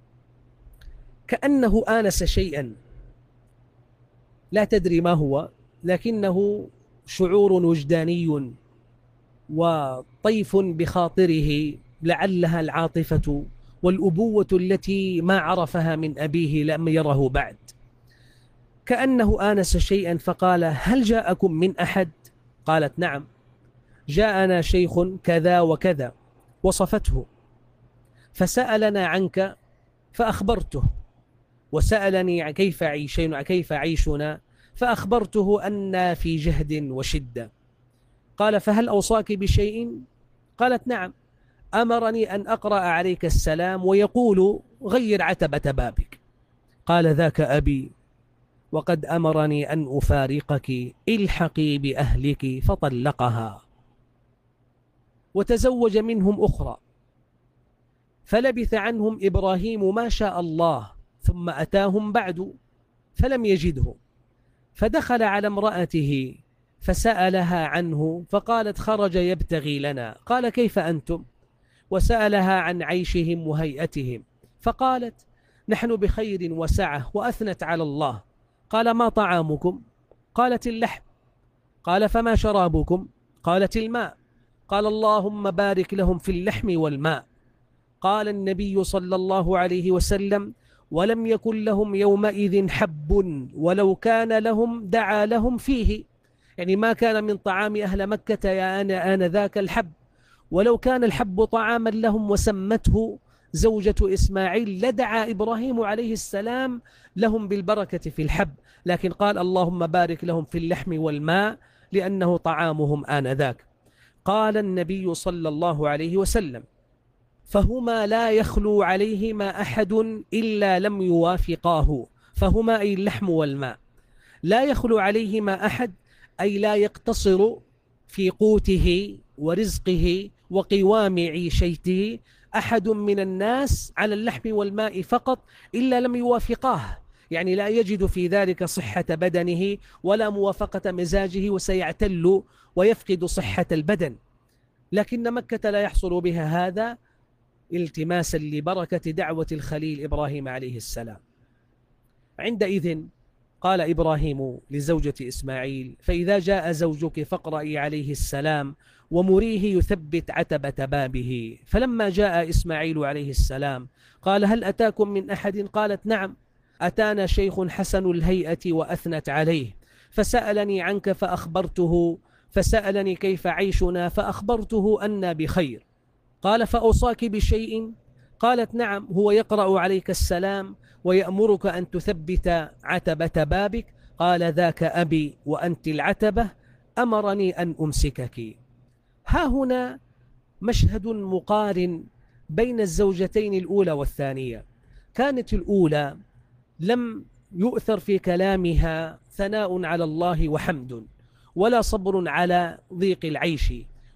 كأنه آنس شيئا لا تدري ما هو، لكنه شعور وجداني وطيف بخاطره، لعلها العاطفة والأبوة التي ما عرفها من أبيه لم يره بعد. كأنه آنس شيئا فقال هل جاءكم من أحد؟ قالت نعم، جاءنا شيخ كذا وكذا، وصفته، فسألنا عنك فأخبرته، وسألني كيف عيشنا كيف عيشنا فأخبرته أننا في جهد وشدة. قال فهل أوصاك بشيء؟ قالت نعم، أمرني أن أقرأ عليك السلام ويقول غير عتبة بابك. قال ذاك أبي، وقد أمرني أن أفارقك، الحقي بأهلك. فطلقها وتزوج منهم أخرى، فلبث عنهم إبراهيم ما شاء الله ثم أتاهم بعد فلم يجده، فدخل على امرأته فسألها عنه فقالت خرج يبتغي لنا. قال كيف أنتم؟ وسألها عن عيشهم وهيئتهم، فقالت نحن بخير وسعة، وأثنت على الله. قال ما طعامكم؟ قالت اللحم. قال فما شرابكم؟ قالت الماء. قال اللهم بارك لهم في اللحم والماء. قال النبي صلى الله عليه وسلم ولم يكن لهم يومئذ حب ولو كان لهم دعا لهم فيه، يعني ما كان من طعام أهل مكة يا أنا آنذاك الحب، ولو كان الحب طعاما لهم وسمته زوجة إسماعيل لدعا إبراهيم عليه السلام لهم بالبركة في الحب، لكن قال اللهم بارك لهم في اللحم والماء لأنه طعامهم آنذاك. قال النبي صلى الله عليه وسلم فهما لا يخلو عليهما أحد إلا لم يوافقاه، فهما أي اللحم والماء لا يخلو عليهما أحد، أي لا يقتصر في قوته ورزقه وقوام عيشته أحد من الناس على اللحم والماء فقط إلا لم يوافقاه، يعني لا يجد في ذلك صحة بدنه ولا موافقة مزاجه وسيعتل ويفقد صحة البدن. لكن مكة لا يحصل بها هذا التماسا لبركة دعوة الخليل إبراهيم عليه السلام. عندئذ قال إبراهيم لزوجة إسماعيل فإذا جاء زوجك فاقرئي عليه السلام ومريه يثبت عتبة بابه. فلما جاء إسماعيل عليه السلام قال هل أتاكم من أحد؟ قالت نعم، أتانا شيخ حسن الهيئة وأثنت عليه، فسألني عنك فأخبرته، فسألني كيف عيشنا فأخبرته أنا بخير. قال فأوصاك بشيء؟ قالت نعم، هو يقرأ عليك السلام ويأمرك أن تثبت عتبة بابك. قال ذاك أبي وأنت العتبة، أمرني أن أمسكك. ها هنا مشهد مقارن بين الزوجتين الأولى والثانية. كانت الأولى لم يؤثر في كلامها ثناء على الله وحمد، ولا صبر على ضيق العيش،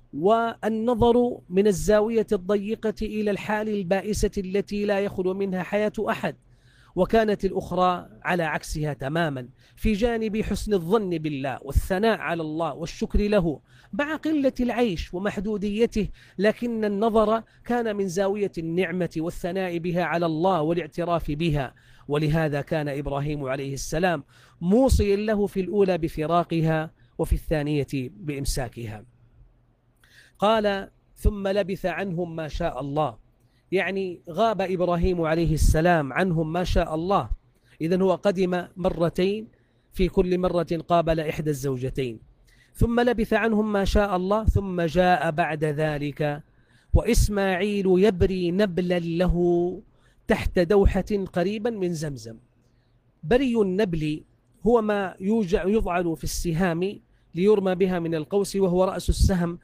والنظر من الزاوية الضيقة إلى الحال البائسة التي لا يخلو منها حياة أحد. وكانت الأخرى على عكسها تماما، في جانب حسن الظن بالله والثناء على الله والشكر له مع قلة العيش ومحدوديته، لكن النظر كان من زاوية النعمة والثناء بها على الله والاعتراف بها. ولهذا كان إبراهيم عليه السلام موصيا له في الأولى بفراقها وفي الثانية بإمساكها. قال ثم لبث عنهم ما شاء الله، يعني غاب إبراهيم عليه السلام عنهم ما شاء الله، إذن هو قدم مرتين، في كل مرة قابل إحدى الزوجتين. ثم لبث عنهم ما شاء الله، ثم جاء بعد ذلك وإسماعيل يبري نبلا له تحت دوحة قريبا من زمزم. بري النبل هو ما يضعل في السهام ليرمى بها من القوس، وهو رأس السهم،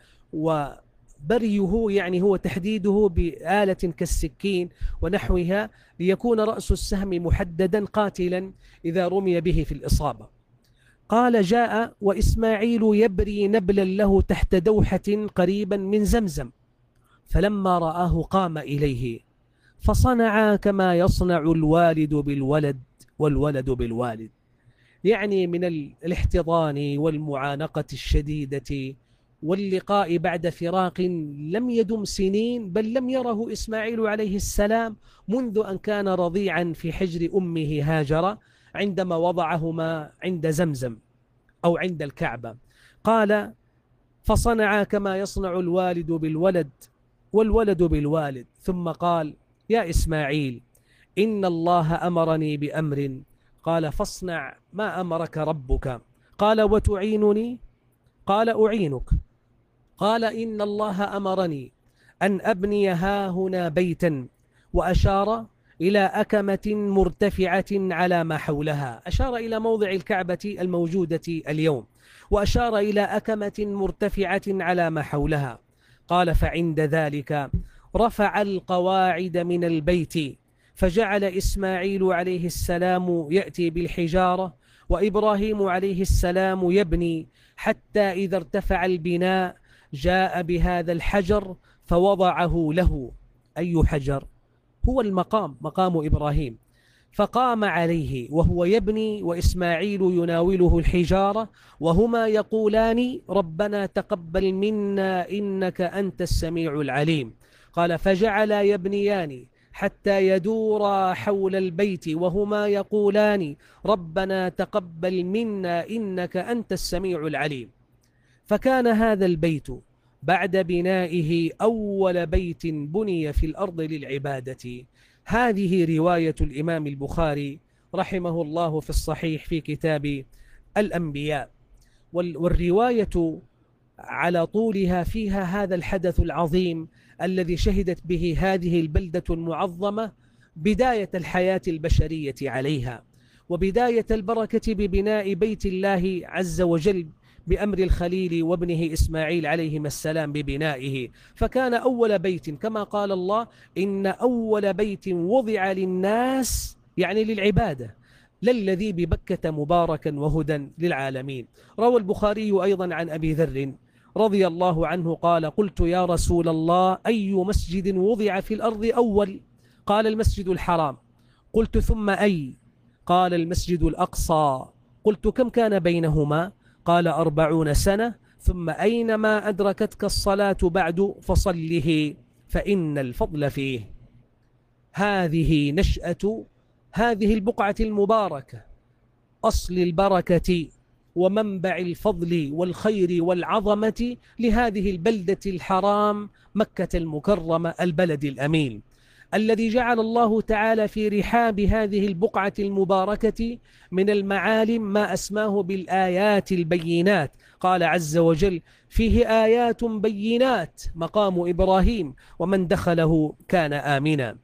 وبريه يعني هو تحديده بآلة كالسكين ونحوها ليكون رأس السهم محددا قاتلا إذا رمي به في الإصابة. قال جاء وإسماعيل يبري نبلا له تحت دوحة قريبا من زمزم، فلما رآه قام إليه فصنع كما يصنع الوالد بالولد والولد بالوالد، يعني من الاحتضان والمعانقة الشديدة واللقاء بعد فراق لم يدم سنين، بل لم يره إسماعيل عليه السلام منذ أن كان رضيعا في حجر أمه هاجر عندما وضعهما عند زمزم أو عند الكعبة. قال فصنع كما يصنع الوالد بالولد والولد بالوالد، ثم قال يا إسماعيل إن الله أمرني بأمر. قال فاصنع ما أمرك ربك. قال وتعينني؟ قال أعينك. قال إن الله أمرني أن أبني ها هنا بيتا، وأشار إلى أكمة مرتفعة على ما حولها، أشار إلى موضع الكعبة الموجودة اليوم، وأشار إلى أكمة مرتفعة على ما حولها. قال فعند ذلك رفع القواعد من البيت، فجعل إسماعيل عليه السلام يأتي بالحجارة وإبراهيم عليه السلام يبني، حتى إذا ارتفع البناء جاء بهذا الحجر فوضعه له. أي حجر؟ هو المقام، مقام إبراهيم. فقام عليه وهو يبني وإسماعيل يناوله الحجارة وهما يقولان ربنا تقبل منا إنك أنت السميع العليم. قال فجعلا يبنيان حتى يدورا حول البيت وهما يقولان ربنا تقبل منا إنك أنت السميع العليم. فكان هذا البيت بعد بنائه أول بيت بني في الأرض للعبادة. هذه رواية الإمام البخاري رحمه الله في الصحيح في كتاب الأنبياء. والرواية على طولها فيها هذا الحدث العظيم الذي شهدت به هذه البلدة المعظمة بداية الحياة البشرية عليها، وبداية البركة ببناء بيت الله عز وجل بأمر الخليل وابنه إسماعيل عليهما السلام ببنائه. فكان أول بيت كما قال الله إن أول بيت وضع للناس يعني للعبادة للذي ببكة مباركا وهدى للعالمين. روى البخاري أيضا عن أبي ذر رضي الله عنه قال قلت يا رسول الله أي مسجد وضع في الأرض أول؟ قال المسجد الحرام. قلت ثم أي؟ قال المسجد الأقصى. قلت كم كان بينهما؟ قال أربعون سنة. ثم أينما أدركتك الصلاة بعد فصله فإن الفضل فيه. هذه نشأة هذه البقعة المباركة، أصل البركة ومنبع الفضل والخير والعظمة لهذه البلدة الحرام مكة المكرمة البلد الأمين، الذي جعل الله تعالى في رحاب هذه البقعة المباركة من المعالم ما أسماه بالآيات البينات. قال عز وجل فيه آيات بينات مقام إبراهيم ومن دخله كان آمنا.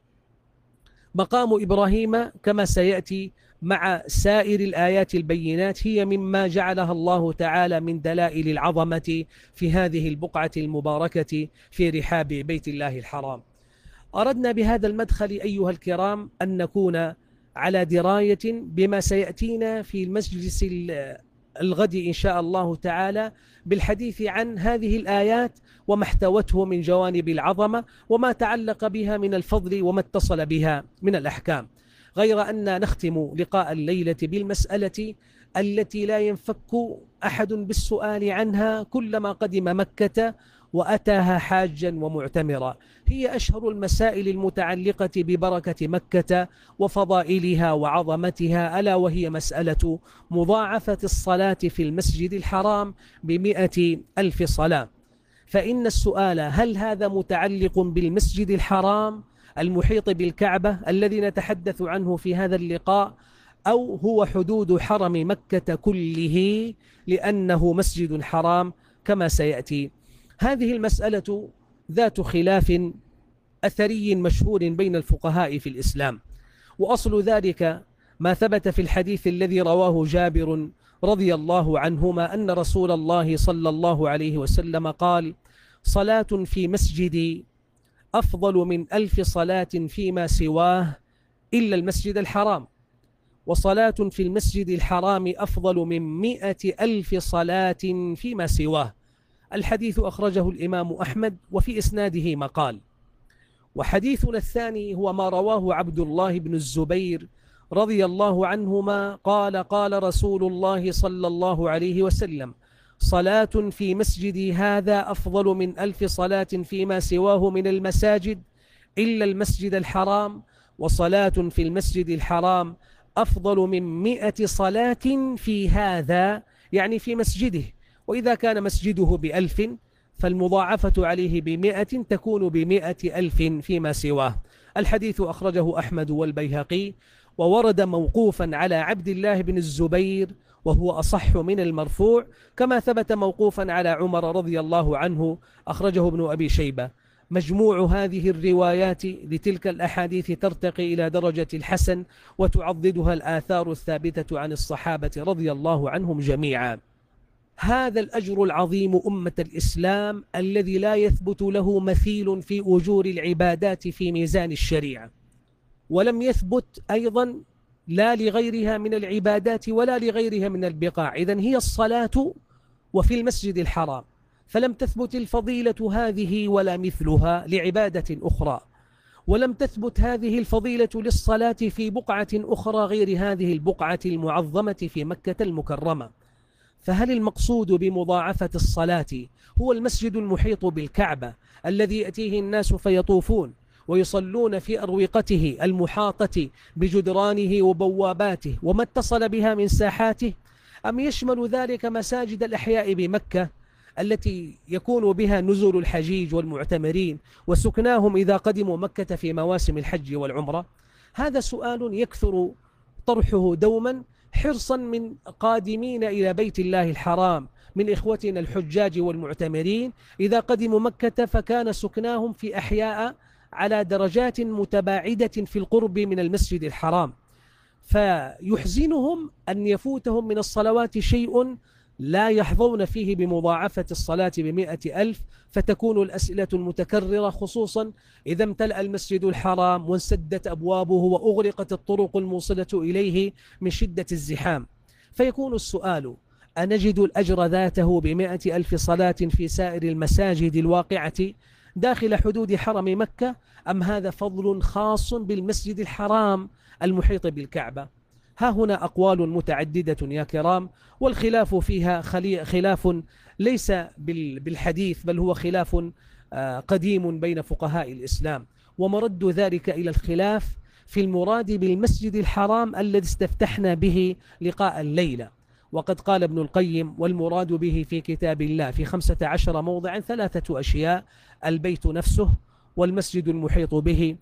مقام إبراهيم كما سيأتي مع سائر الآيات البينات هي مما جعلها الله تعالى من دلائل العظمة في هذه البقعة المباركة في رحاب بيت الله الحرام. أردنا بهذا المدخل أيها الكرام أن نكون على دراية بما سيأتينا في المجلس الغد إن شاء الله تعالى بالحديث عن هذه الآيات وما احتوته من جوانب العظمة وما تعلق بها من الفضل وما اتصل بها من الأحكام. غير أن نختم لقاء الليلة بالمسألة التي لا ينفك أحد بالسؤال عنها كلما قدم مكة وأتاها حاجا ومعتمرا. هي أشهر المسائل المتعلقة ببركة مكة وفضائلها وعظمتها، ألا وهي مسألة مضاعفة الصلاة في المسجد الحرام بمئة ألف صلاة. فإن السؤال هل هذا متعلق بالمسجد الحرام المحيط بالكعبة الذي نتحدث عنه في هذا اللقاء، أو هو حدود حرم مكة كله لأنه مسجد حرام كما سيأتي. هذه المسألة ذات خلاف أثري مشهور بين الفقهاء في الإسلام، وأصل ذلك ما ثبت في الحديث الذي رواه جابر رضي الله عنهما أن رسول الله صلى الله عليه وسلم قال صلاة في مسجدي أفضل من ألف صلاة فيما سواه إلا المسجد الحرام، وصلاة في المسجد الحرام أفضل من مئة ألف صلاة فيما سواه. الحديث أخرجه الإمام أحمد وفي إسناده مقال. وحديثنا الثاني هو ما رواه عبد الله بن الزبير رضي الله عنهما قال قال رسول الله صلى الله عليه وسلم صلاة في مسجدي هذا أفضل من ألف صلاة فيما سواه من المساجد إلا المسجد الحرام، وصلاة في المسجد الحرام أفضل من مئة صلاة في هذا يعني في مسجده، وإذا كان مسجده بألف فالمضاعفة عليه بمئة تكون بمئة ألف فيما سواه. الحديث أخرجه أحمد والبيهقي، وورد موقوفا على عبد الله بن الزبير وهو أصح من المرفوع، كما ثبت موقوفا على عمر رضي الله عنه أخرجه ابن أبي شيبة. مجموع هذه الروايات لتلك الأحاديث ترتقي إلى درجة الحسن وتعضدها الآثار الثابتة عن الصحابة رضي الله عنهم جميعا. هذا الأجر العظيم أمة الإسلام الذي لا يثبت له مثيل في أجور العبادات في ميزان الشريعة، ولم يثبت أيضا لا لغيرها من العبادات ولا لغيرها من البقاع. إذن هي الصلاة وفي المسجد الحرام، فلم تثبت الفضيلة هذه ولا مثلها لعبادة أخرى. ولم تثبت هذه الفضيلة للصلاة في بقعة أخرى غير هذه البقعة المعظمة في مكة المكرمة. فهل المقصود بمضاعفة الصلاة هو المسجد المحيط بالكعبة الذي يأتيه الناس فيطوفون ويصلون في أروقته المحاطة بجدرانه وبواباته وما اتصل بها من ساحاته، أم يشمل ذلك مساجد الأحياء بمكة التي يكون بها نزول الحجيج والمعتمرين وسكناهم إذا قدموا مكة في مواسم الحج والعمرة؟ هذا سؤال يكثر طرحه دوما حرصا من قادمين إلى بيت الله الحرام من إخوتنا الحجاج والمعتمرين. إذا قدموا مكة فكان سكناهم في أحياء على درجات متباعدة في القرب من المسجد الحرام، فيحزنهم أن يفوتهم من الصلوات شيء لا يحظون فيه بمضاعفة الصلاة بمئة ألف، فتكون الأسئلة المتكررة خصوصا إذا امتلأ المسجد الحرام وانسدت أبوابه وأغلقت الطرق الموصلة إليه من شدة الزحام. فيكون السؤال: أنجد الأجر ذاته بمئة ألف صلاة في سائر المساجد الواقعة داخل حدود حرم مكة، أم هذا فضل خاص بالمسجد الحرام المحيط بالكعبة؟ ها هنا أقوال متعددة يا كرام، والخلاف فيها خلاف ليس بالحديث، بل هو خلاف قديم بين فقهاء الإسلام، ومرد ذلك إلى الخلاف في المراد بالمسجد الحرام الذي استفتحنا به لقاء الليلة. وقد قال ابن القيم: والمراد به في كتاب الله في خمسة عشر موضع ثلاثة أشياء: البيت نفسه، والمسجد المحيط به،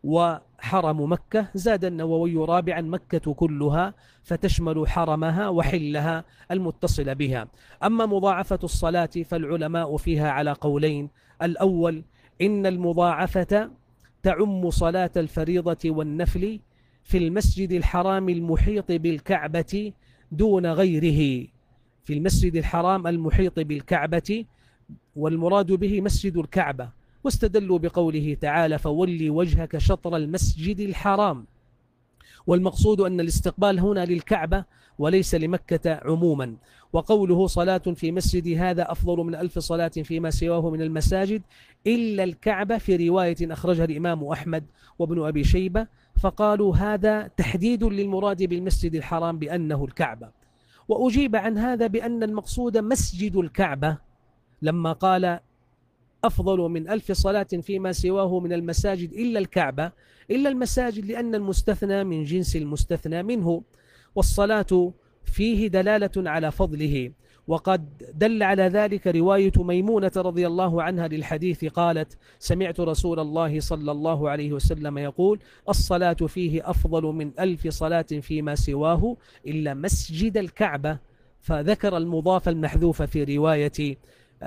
وحرم مكة. زاد النووي رابعا: مكة كلها، فتشمل حرمها وحلها المتصل بها. أما مضاعفة الصلاة فالعلماء فيها على قولين: الأول إن المضاعفة تعم صلاة الفريضة والنفل في المسجد الحرام المحيط بالكعبة دون غيره، في المسجد الحرام المحيط بالكعبة، والمراد به مسجد الكعبة، واستدلوا بقوله تعالى: فولي وجهك شطر المسجد الحرام، والمقصود أن الاستقبال هنا للكعبة وليس لمكة عموما. وقوله: صلاة في مسجد هذا أفضل من ألف صلاة فيما سواه من المساجد إلا الكعبة، في رواية أخرجها الإمام أحمد وابن أبي شيبة، فقالوا هذا تحديد للمراد بالمسجد الحرام بأنه الكعبة. وأجيب عن هذا بأن المقصود مسجد الكعبة، لما قال أفضل من ألف صلاة فيما سواه من المساجد إلا الكعبة، إلا المساجد لأن المستثنى من جنس المستثنى منه، والصلاة فيه دلالة على فضله. وقد دل على ذلك رواية ميمونة رضي الله عنها للحديث، قالت: سمعت رسول الله صلى الله عليه وسلم يقول: الصلاة فيه أفضل من ألف صلاة فيما سواه إلا مسجد الكعبة. فذكر المضاف المحذوف في رواية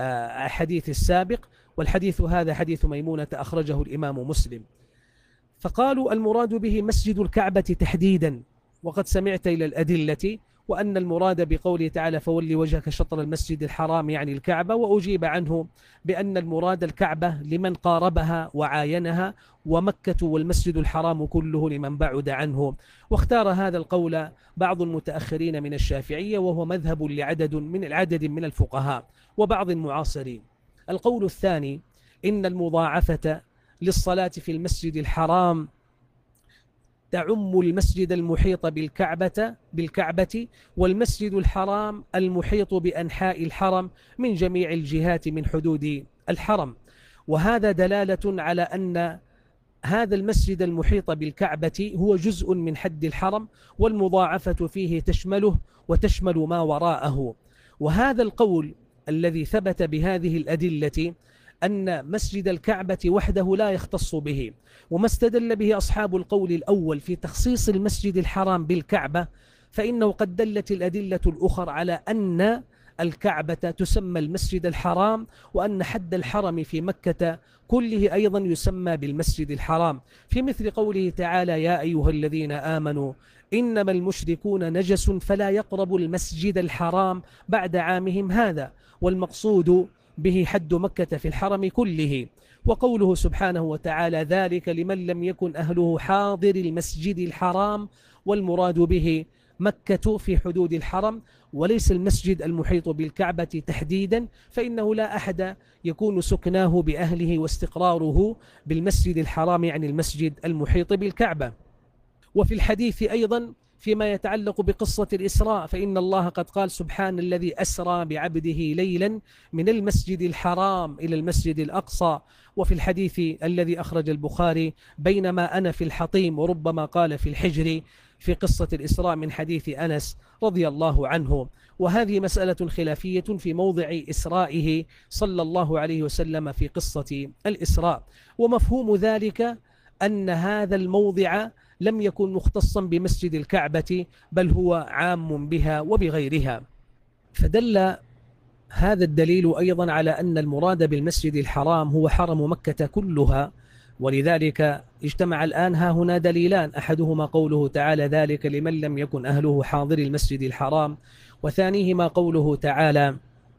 حديث السابق، والحديث هذا حديث ميمونة أخرجه الإمام مسلم. فقالوا المراد به مسجد الكعبة تحديدا، وقد سمعت إلى الأدلة، وأن المراد بقوله تعالى: فولي وجهك شطر المسجد الحرام يعني الكعبة. وأجيب عنه بأن المراد الكعبة لمن قاربها وعاينها، ومكة والمسجد الحرام كله لمن بعد عنه. واختار هذا القول بعض المتأخرين من الشافعية، وهو مذهب لعدد من العدد من الفقهاء وبعض المعاصرين. القول الثاني: إن المضاعفة للصلاة في المسجد الحرام تعم المسجد المحيط بالكعبة بالكعبة والمسجد الحرام المحيط بأنحاء الحرم من جميع الجهات من حدود الحرم. وهذا دلالة على أن هذا المسجد المحيط بالكعبة هو جزء من حد الحرم، والمضاعفة فيه تشمله وتشمل ما وراءه. وهذا القول الذي ثبت بهذه الأدلة أن مسجد الكعبة وحده لا يختص به، وما استدل به أصحاب القول الأول في تخصيص المسجد الحرام بالكعبة، فإنه قد دلت الأدلة الأخرى على أن الكعبة تسمى المسجد الحرام، وأن حد الحرم في مكة كله أيضا يسمى بالمسجد الحرام، في مثل قوله تعالى: يا أيها الذين آمنوا إنما المشركون نجس فلا يقربوا المسجد الحرام بعد عامهم هذا، والمقصود به حد مكة في الحرم كله. وقوله سبحانه وتعالى: ذلك لمن لم يكن أهله حاضر المسجد الحرام، والمراد به مكة في حدود الحرم وليس المسجد المحيط بالكعبة تحديدا، فإنه لا أحد يكون سكناه بأهله واستقراره بالمسجد الحرام، يعني المسجد المحيط بالكعبة. وفي الحديث أيضا فيما يتعلق بقصة الإسراء، فإن الله قد قال: سبحان الذي أسرى بعبده ليلا من المسجد الحرام إلى المسجد الأقصى. وفي الحديث الذي أخرج البخاري: بينما أنا في الحطيم، وربما قال في الحجر، في قصة الإسراء من حديث أنس رضي الله عنه. وهذه مسألة خلافية في موضع إسرائه صلى الله عليه وسلم في قصة الإسراء. ومفهوم ذلك أن هذا الموضع لم يكن مختصا بمسجد الكعبة، بل هو عام بها وبغيرها. فدل هذا الدليل أيضا على أن المراد بالمسجد الحرام هو حرم مكة كلها. ولذلك اجتمع الآن ها هنا دليلان: أحدهما قوله تعالى: ذلك لمن لم يكن أهله حاضر المسجد الحرام، وثانيهما قوله تعالى: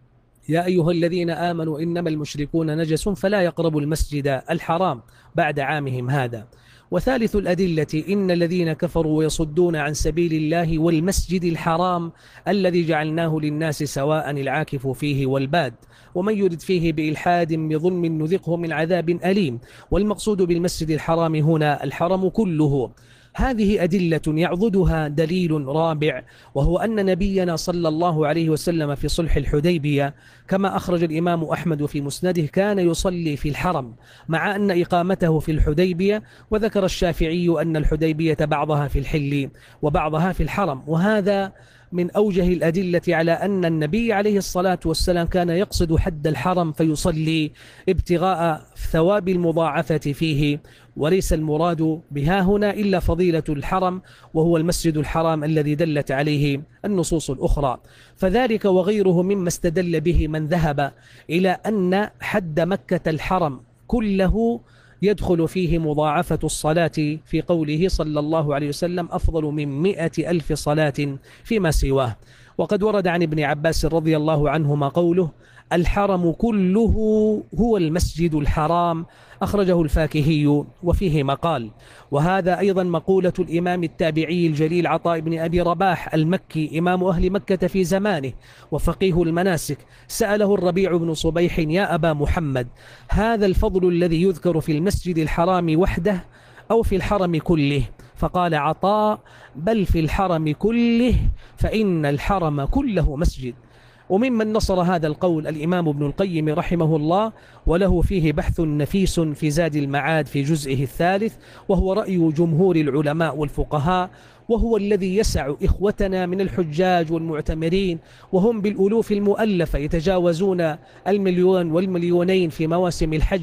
يا أيها الذين آمنوا إنما المشركون نجس فلا يقربوا المسجد الحرام بعد عامهم هذا. وثالث الأدلة: إن الذين كفروا ويصدون عن سبيل الله والمسجد الحرام الذي جعلناه للناس سواء العاكف فيه والباد، ومن يرد فيه بإلحاد بظلم نذقه من عذاب أليم. والمقصود بالمسجد الحرام هنا الحرم كله. هذه أدلة يعضدها دليل رابع، وهو أن نبينا صلى الله عليه وسلم في صلح الحديبية كما أخرج الإمام أحمد في مسنده كان يصلي في الحرم، مع أن إقامته في الحديبية، وذكر الشافعي أن الحديبية بعضها في الحل وبعضها في الحرم. وهذا من أوجه الأدلة على أن النبي عليه الصلاة والسلام كان يقصد حد الحرم فيصلي ابتغاء ثواب المضاعفة فيه، وليس المراد بها هنا إلا فضيلة الحرم، وهو المسجد الحرام الذي دلت عليه النصوص الأخرى. فذلك وغيره مما استدل به من ذهب إلى أن حد مكة الحرم كله يدخل فيه مضاعفة الصلاة، في قوله صلى الله عليه وسلم: أفضل من مئة ألف صلاة فيما سواه. وقد ورد عن ابن عباس رضي الله عنهما قوله: الحرم كله هو المسجد الحرام، أخرجه الفاكهي وفيه مقال. وهذا أيضا مقولة الإمام التابعي الجليل عطاء بن أبي رباح المكي، إمام أهل مكة في زمانه وفقيه المناسك. سأله الربيع بن صبيح: يا أبا محمد، هذا الفضل الذي يذكر في المسجد الحرام وحده أو في الحرم كله؟ فقال عطاء: بل في الحرم كله، فإن الحرم كله مسجد. وممن نصر هذا القول الإمام ابن القيم رحمه الله، وله فيه بحث نفيس في زاد المعاد في جزئه الثالث، وهو رأي جمهور العلماء والفقهاء، وهو الذي يسع إخوتنا من الحجاج والمعتمرين، وهم بالألوف المؤلفة يتجاوزون المليون والمليونين في مواسم الحج،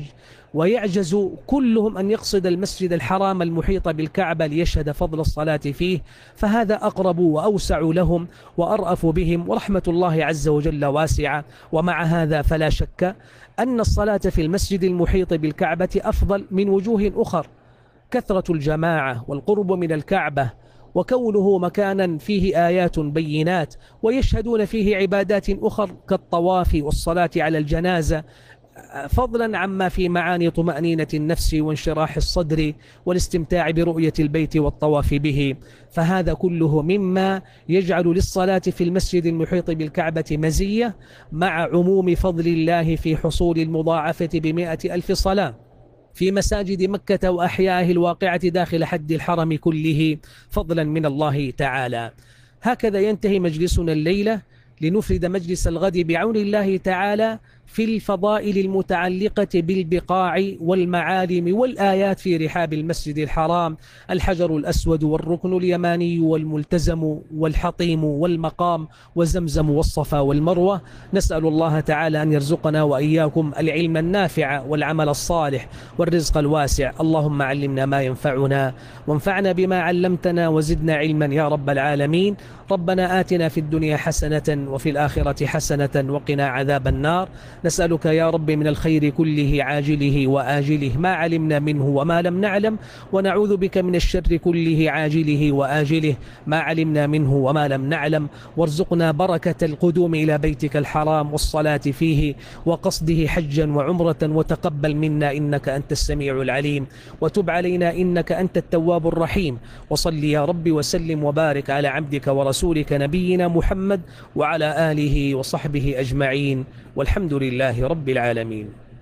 ويعجز كلهم أن يقصد المسجد الحرام المحيط بالكعبة ليشهد فضل الصلاة فيه. فهذا أقرب وأوسع لهم وأرأف بهم، ورحمة الله عز وجل واسعة. ومع هذا فلا شك أن الصلاة في المسجد المحيط بالكعبة أفضل من وجوه أخر: كثرة الجماعة والقرب من الكعبة، وكونه مكانا فيه آيات بينات، ويشهدون فيه عبادات أخر كالطواف والصلاة على الجنازة، فضلا عما في معاني طمأنينة النفس وانشراح الصدر والاستمتاع برؤية البيت والطواف به. فهذا كله مما يجعل للصلاة في المسجد المحيط بالكعبة مزية، مع عموم فضل الله في حصول المضاعفة بمئة ألف صلاة في مساجد مكة وأحيائه الواقعة داخل حد الحرم كله، فضلا من الله تعالى. هكذا ينتهي مجلسنا الليلة، لنفرد مجلس الغد بعون الله تعالى في الفضائل المتعلقة بالبقاع والمعالم والآيات في رحاب المسجد الحرام: الحجر الأسود والركن اليماني والملتزم والحطيم والمقام وزمزم والصفا والمروة. نسأل الله تعالى أن يرزقنا وإياكم العلم النافع والعمل الصالح والرزق الواسع. اللهم علمنا ما ينفعنا، وانفعنا بما علمتنا، وزدنا علما يا رب العالمين. ربنا آتنا في الدنيا حسنة وفي الآخرة حسنة وقنا عذاب النار. نسألك يا رب من الخير كله عاجله وآجله ما علمنا منه وما لم نعلم، ونعوذ بك من الشر كله عاجله وآجله ما علمنا منه وما لم نعلم. وارزقنا بركة القدوم إلى بيتك الحرام والصلاة فيه وقصده حجا وعمرة، وتقبل منا إنك أنت السميع العليم، وتب علينا إنك أنت التواب الرحيم. وصل يا رب وسلم وبارك على عبدك ورسولك نبينا محمد وعلى آله وصحبه أجمعين، والحمد لله رب العالمين.